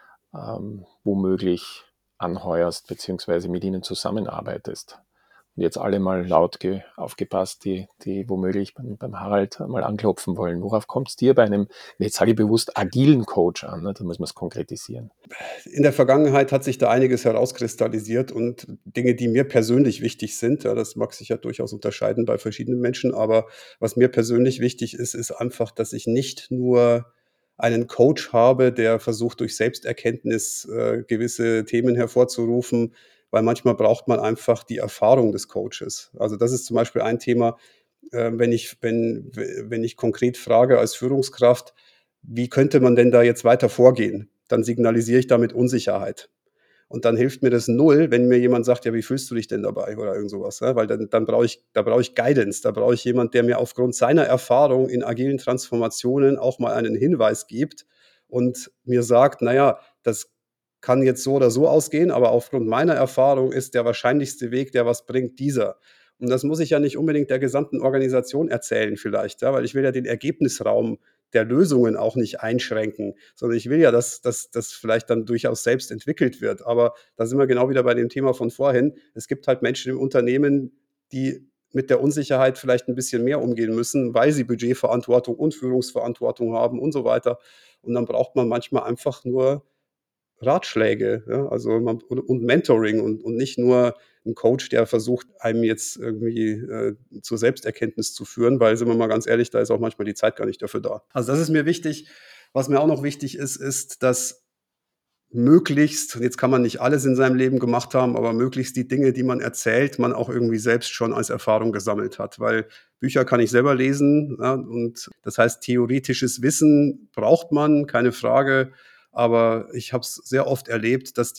womöglich anheuerst, beziehungsweise mit ihnen zusammenarbeitest. Und jetzt alle mal laut aufgepasst, die womöglich beim Harald mal anklopfen wollen. Worauf kommt es dir bei einem, jetzt sage ich bewusst, agilen Coach an? Ne? Da muss man es konkretisieren. In der Vergangenheit hat sich da einiges herauskristallisiert und Dinge, die mir persönlich wichtig sind, ja, das mag sich ja durchaus unterscheiden bei verschiedenen Menschen, aber was mir persönlich wichtig ist, ist einfach, dass ich nicht nur einen Coach habe, der versucht, durch Selbsterkenntnis gewisse Themen hervorzurufen, weil manchmal braucht man einfach die Erfahrung des Coaches. Also das ist zum Beispiel ein Thema, wenn ich konkret frage als Führungskraft, wie könnte man denn da jetzt weiter vorgehen? Dann signalisiere ich damit Unsicherheit. Und dann hilft mir das null, wenn mir jemand sagt, ja, wie fühlst du dich denn dabei oder irgend sowas, ne? Weil dann brauche ich Guidance, da brauche ich jemand, der mir aufgrund seiner Erfahrung in agilen Transformationen auch mal einen Hinweis gibt und mir sagt, na ja, das kann jetzt so oder so ausgehen, aber aufgrund meiner Erfahrung ist der wahrscheinlichste Weg, der was bringt, dieser. Und das muss ich ja nicht unbedingt der gesamten Organisation erzählen vielleicht, ja, weil ich will ja den Ergebnisraum der Lösungen auch nicht einschränken, sondern ich will ja, dass das vielleicht dann durchaus selbst entwickelt wird. Aber da sind wir genau wieder bei dem Thema von vorhin. Es gibt halt Menschen im Unternehmen, die mit der Unsicherheit vielleicht ein bisschen mehr umgehen müssen, weil sie Budgetverantwortung und Führungsverantwortung haben und so weiter. Und dann braucht man manchmal einfach nur Ratschläge, ja, also und Mentoring und nicht nur ein Coach, der versucht, einem jetzt irgendwie zur Selbsterkenntnis zu führen, weil, sind wir mal ganz ehrlich, da ist auch manchmal die Zeit gar nicht dafür da. Also das ist mir wichtig. Was mir auch noch wichtig ist, dass möglichst, und jetzt kann man nicht alles in seinem Leben gemacht haben, aber möglichst die Dinge, die man erzählt, man auch irgendwie selbst schon als Erfahrung gesammelt hat. Weil Bücher kann ich selber lesen, ja, und das heißt, theoretisches Wissen braucht man, keine Frage. Aber ich habe es sehr oft erlebt, dass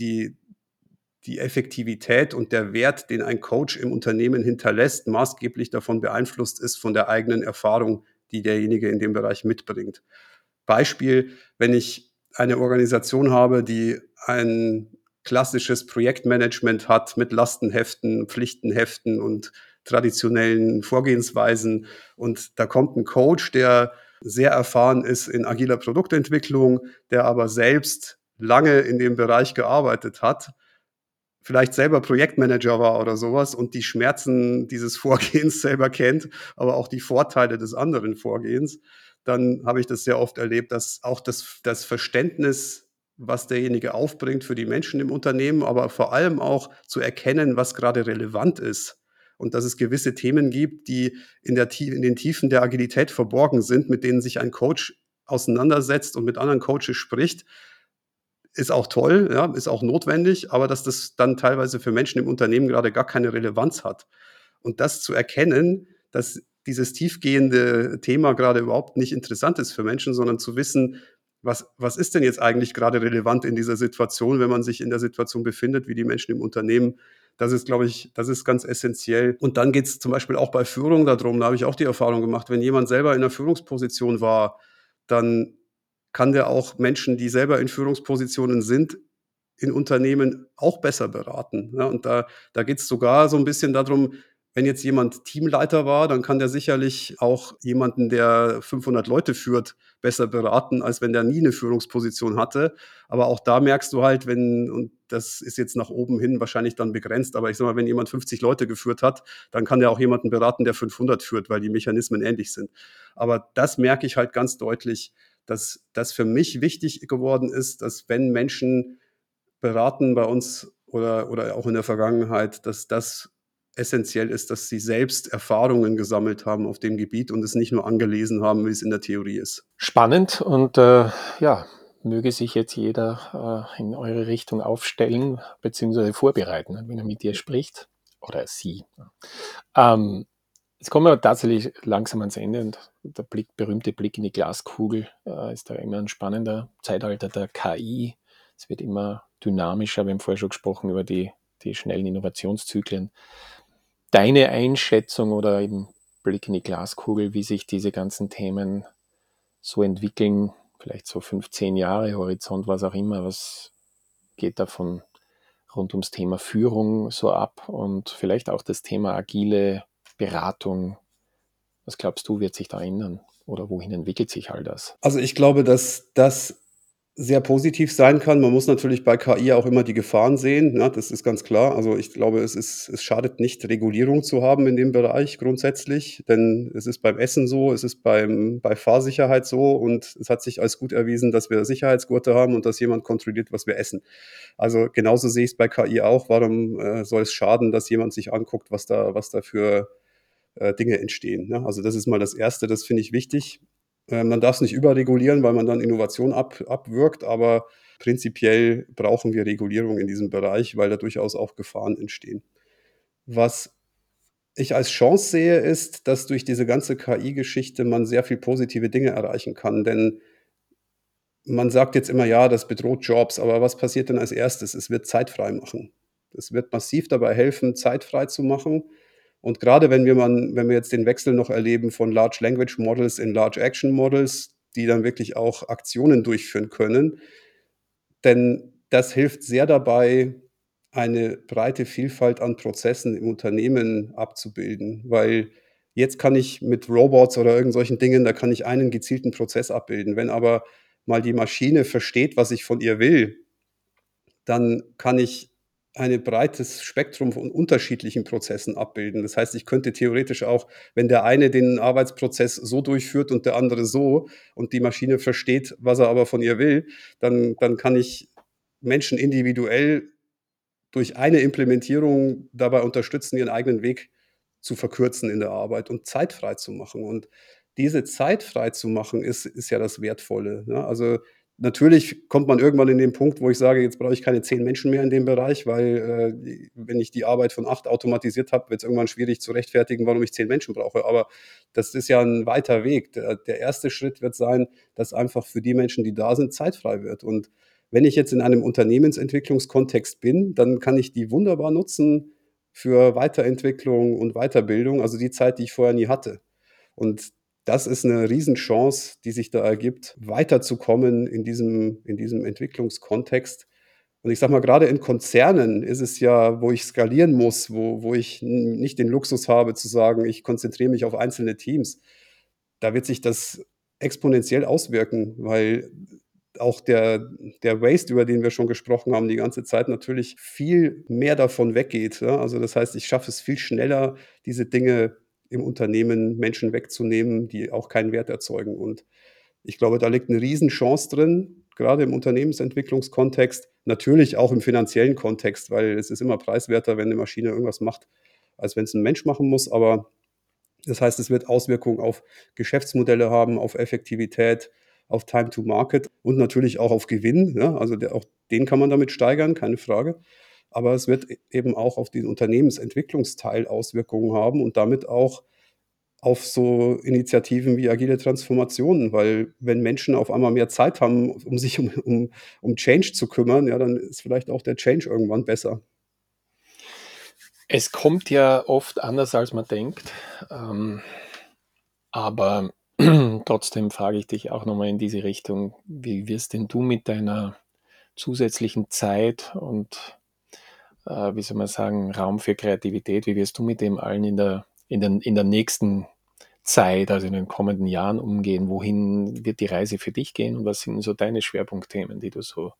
die Effektivität und der Wert, den ein Coach im Unternehmen hinterlässt, maßgeblich davon beeinflusst ist von der eigenen Erfahrung, die derjenige in dem Bereich mitbringt. Beispiel, wenn ich eine Organisation habe, die ein klassisches Projektmanagement hat mit Lastenheften, Pflichtenheften und traditionellen Vorgehensweisen und da kommt ein Coach, der sehr erfahren ist in agiler Produktentwicklung, der aber selbst lange in dem Bereich gearbeitet hat, vielleicht selber Projektmanager war oder sowas und die Schmerzen dieses Vorgehens selber kennt, aber auch die Vorteile des anderen Vorgehens, dann habe ich das sehr oft erlebt, dass auch das Verständnis, was derjenige aufbringt für die Menschen im Unternehmen, aber vor allem auch zu erkennen, was gerade relevant ist und dass es gewisse Themen gibt, die in den Tiefen der Agilität verborgen sind, mit denen sich ein Coach auseinandersetzt und mit anderen Coaches spricht, ist auch toll, ja, ist auch notwendig, aber dass das dann teilweise für Menschen im Unternehmen gerade gar keine Relevanz hat. Und das zu erkennen, dass dieses tiefgehende Thema gerade überhaupt nicht interessant ist für Menschen, sondern zu wissen, was ist denn jetzt eigentlich gerade relevant in dieser Situation, wenn man sich in der Situation befindet, wie die Menschen im Unternehmen. Das ist, glaube ich, das ist ganz essentiell. Und dann geht es zum Beispiel auch bei Führung darum, da habe ich auch die Erfahrung gemacht, wenn jemand selber in einer Führungsposition war, dann kann der auch Menschen, die selber in Führungspositionen sind, in Unternehmen auch besser beraten. Ja, und da geht es sogar so ein bisschen darum, wenn jetzt jemand Teamleiter war, dann kann der sicherlich auch jemanden, der 500 Leute führt, besser beraten, als wenn der nie eine Führungsposition hatte. Aber auch da merkst du halt, wenn, und das ist jetzt nach oben hin wahrscheinlich dann begrenzt, aber ich sage mal, wenn jemand 50 Leute geführt hat, dann kann der auch jemanden beraten, der 500 führt, weil die Mechanismen ähnlich sind. Aber das merke ich halt ganz deutlich, dass das für mich wichtig geworden ist, dass wenn Menschen beraten bei uns oder auch in der Vergangenheit, dass das essentiell ist, dass sie selbst Erfahrungen gesammelt haben auf dem Gebiet und es nicht nur angelesen haben, wie es in der Theorie ist. Spannend und ja, möge sich jetzt jeder in eure Richtung aufstellen bzw. vorbereiten, wenn er mit dir spricht oder sie. Jetzt kommen wir tatsächlich langsam ans Ende und der berühmte Blick in die Glaskugel ist da immer ein spannender Zeitalter der KI. Es wird immer dynamischer. Wir haben vorher schon gesprochen über die schnellen Innovationszyklen. Deine Einschätzung oder eben Blick in die Glaskugel, wie sich diese ganzen Themen so entwickeln, vielleicht so 15 Jahre Horizont, was auch immer, was geht davon rund ums Thema Führung so ab und vielleicht auch das Thema agile Beratung. Was glaubst du, wird sich da ändern oder wohin entwickelt sich all das? Also ich glaube, dass das sehr positiv sein kann. Man muss natürlich bei KI auch immer die Gefahren sehen, ne? Das ist ganz klar. Also ich glaube, es schadet nicht, Regulierung zu haben in dem Bereich grundsätzlich, denn es ist beim Essen so, es ist bei Fahrsicherheit so und es hat sich als gut erwiesen, dass wir Sicherheitsgurte haben und dass jemand kontrolliert, was wir essen. Also genauso sehe ich es bei KI auch. Warum soll es schaden, dass jemand sich anguckt, was da für Dinge entstehen, ne? Also das ist mal das Erste, das finde ich wichtig. Man darf es nicht überregulieren, weil man dann Innovation abwürgt, aber prinzipiell brauchen wir Regulierung in diesem Bereich, weil da durchaus auch Gefahren entstehen. Was ich als Chance sehe, ist, dass durch diese ganze KI-Geschichte man sehr viel positive Dinge erreichen kann, denn man sagt jetzt immer: „Ja, das bedroht Jobs“, aber was passiert denn als Erstes? Es wird Zeit frei machen. Es wird massiv dabei helfen, Zeit frei zu machen. Und grade wenn wir jetzt den Wechsel noch erleben von Large Language Models in Large Action Models, die dann wirklich auch Aktionen durchführen können, denn das hilft sehr dabei, eine breite Vielfalt an Prozessen im Unternehmen abzubilden, weil jetzt kann ich mit Robots oder irgend solchen Dingen, da kann ich einen gezielten Prozess abbilden. Wenn aber mal die Maschine versteht, was ich von ihr will, dann kann ich ein breites Spektrum von unterschiedlichen Prozessen abbilden. Das heißt, ich könnte theoretisch auch, wenn der eine den Arbeitsprozess so durchführt und der andere so und die Maschine versteht, was er aber von ihr will, dann kann ich Menschen individuell durch eine Implementierung dabei unterstützen, ihren eigenen Weg zu verkürzen in der Arbeit und Zeit frei zu machen. Und diese Zeit frei zu machen, ist ja das Wertvolle, ne? Also, natürlich kommt man irgendwann in den Punkt, wo ich sage: „Jetzt brauche ich keine 10 Menschen mehr in dem Bereich“, weil, wenn ich die Arbeit von 8 automatisiert habe, wird es irgendwann schwierig zu rechtfertigen, warum ich 10 Menschen brauche. Aber das ist ja ein weiter Weg. Der erste Schritt wird sein, dass einfach für die Menschen, die da sind, Zeit frei wird. Und wenn ich jetzt in einem Unternehmensentwicklungskontext bin, dann kann ich die wunderbar nutzen für Weiterentwicklung und Weiterbildung, also die Zeit, die ich vorher nie hatte. Und das ist 'ne Riesenchance, die sich da ergibt, weiterzukommen in diesem Entwicklungskontext. Und ich sage mal, grade in Konzernen ist es ja, wo ich skalieren muss, wo ich nicht den Luxus habe zu sagen, ich konzentriere mich auf einzelne Teams. Da wird sich das exponentiell auswirken, weil auch der Waste, über den wir schon gesprochen haben die ganze Zeit, natürlich viel mehr davon weggeht, ja? Also, das heißt, ich schaffe es viel schneller, diese Dinge im Unternehmen Menschen wegzunehmen, die auch keinen Wert erzeugen. Und ich glaube, da liegt 'ne Riesenchance drin, grade im Unternehmensentwicklungskontext, natürlich auch im finanziellen Kontext, weil es ist immer preiswerter, wenn 'ne Maschine irgendwas macht, als wenn's 'n Mensch machen muss. Aber das heißt, es wird Auswirkungen auf Geschäftsmodelle haben, auf Effektivität, auf Time to Market und natürlich auch auf Gewinn, ja? Also, auch den kann man damit steigern, keine Frage. Aber es wird eben auch auf den Unternehmensentwicklungsteil Auswirkungen haben und damit auch auf so Initiativen wie agile Transformationen, weil wenn Menschen auf einmal mehr Zeit haben, um sich um Change zu kümmern, ja, dann ist vielleicht auch der Change irgendwann besser. Es kommt ja oft anders, als man denkt, ähm, aber trotzdem frage ich dich auch noch mal in diese Richtung: Wie wirst denn du mit deiner zusätzlichen Zeit und, wie soll man sagen, Raum für Kreativität, wie wirst du mit dem allen in der nächsten Zeit, also in den kommenden Jahren umgehen? Wohin wird die Reise für dich gehen und was sind so deine Schwerpunktthemen, die du so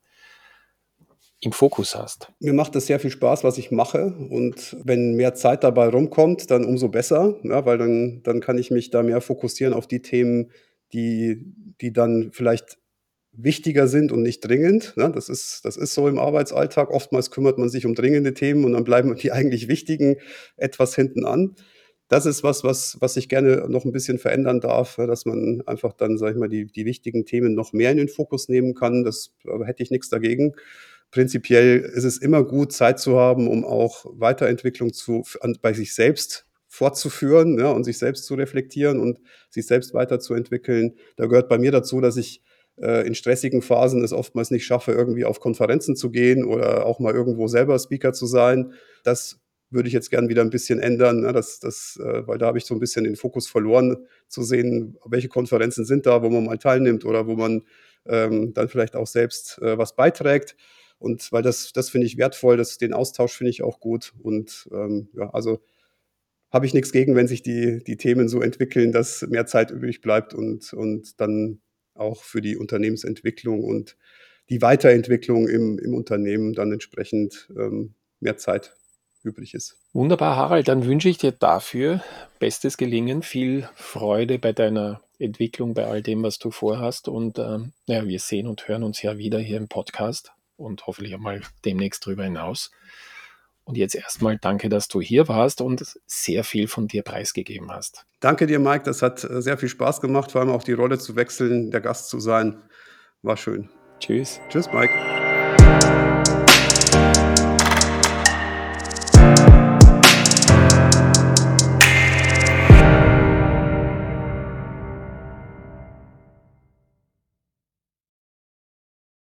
im Fokus hast? Mir macht es sehr viel Spaß, was ich mache und wenn mehr Zeit dabei rumkommt, dann umso besser, ja, weil dann kann ich mich da mehr fokussieren auf die Themen, die dann vielleicht wichtiger sind und nicht dringend, ne? Das ist so im Arbeitsalltag. Oftmals kümmert man sich um dringende Themen und dann bleiben die eigentlich wichtigen etwas hinten an. Das ist was ich gerne noch ein bisschen verändern darf, ja, dass man einfach dann, sage ich mal, die wichtigen Themen noch mehr in den Fokus nehmen kann. Das hätte ich nichts dagegen. Prinzipiell ist es immer gut, Zeit zu haben, um auch Weiterentwicklung bei sich selbst fortzuführen, ja, und sich selbst zu reflektieren und sich selbst weiterzuentwickeln. Da gehört bei mir dazu, dass ich, in stressigen Phasen es oftmals nicht schaffe, irgendwie auf Konferenzen zu gehen oder auch mal irgendwo selber Speaker zu sein. Das würde ich jetzt gern wieder ein bisschen ändern, ne, weil da habe ich so ein bisschen den Fokus verloren, zu sehen, welche Konferenzen sind da, wo man mal teilnimmt oder wo man, dann vielleicht auch selbst, was beiträgt. Und weil das finde ich wertvoll, den Austausch finde ich auch gut und, ja, also, habe ich nichts gegen, wenn sich die Themen so entwickeln, dass mehr Zeit übrig bleibt und dann auch für die Unternehmensentwicklung und die Weiterentwicklung im Unternehmen dann entsprechend, mehr Zeit übrig ist. Wunderbar, Harald, dann wünsche ich dir dafür bestes Gelingen, viel Freude bei deiner Entwicklung, bei all dem, was du vorhast und, ja, wir sehen und hören uns ja wieder hier im Podcast und hoffentlich auch mal demnächst drüber hinaus. Und jetzt erstmal danke, dass du hier warst und sehr viel von dir preisgegeben hast. Danke dir, Mike. Das hat sehr viel Spaß gemacht, vor allem auch die Rolle zu wechseln, der Gast zu sein. War schön. Tschüss. Tschüss, Mike.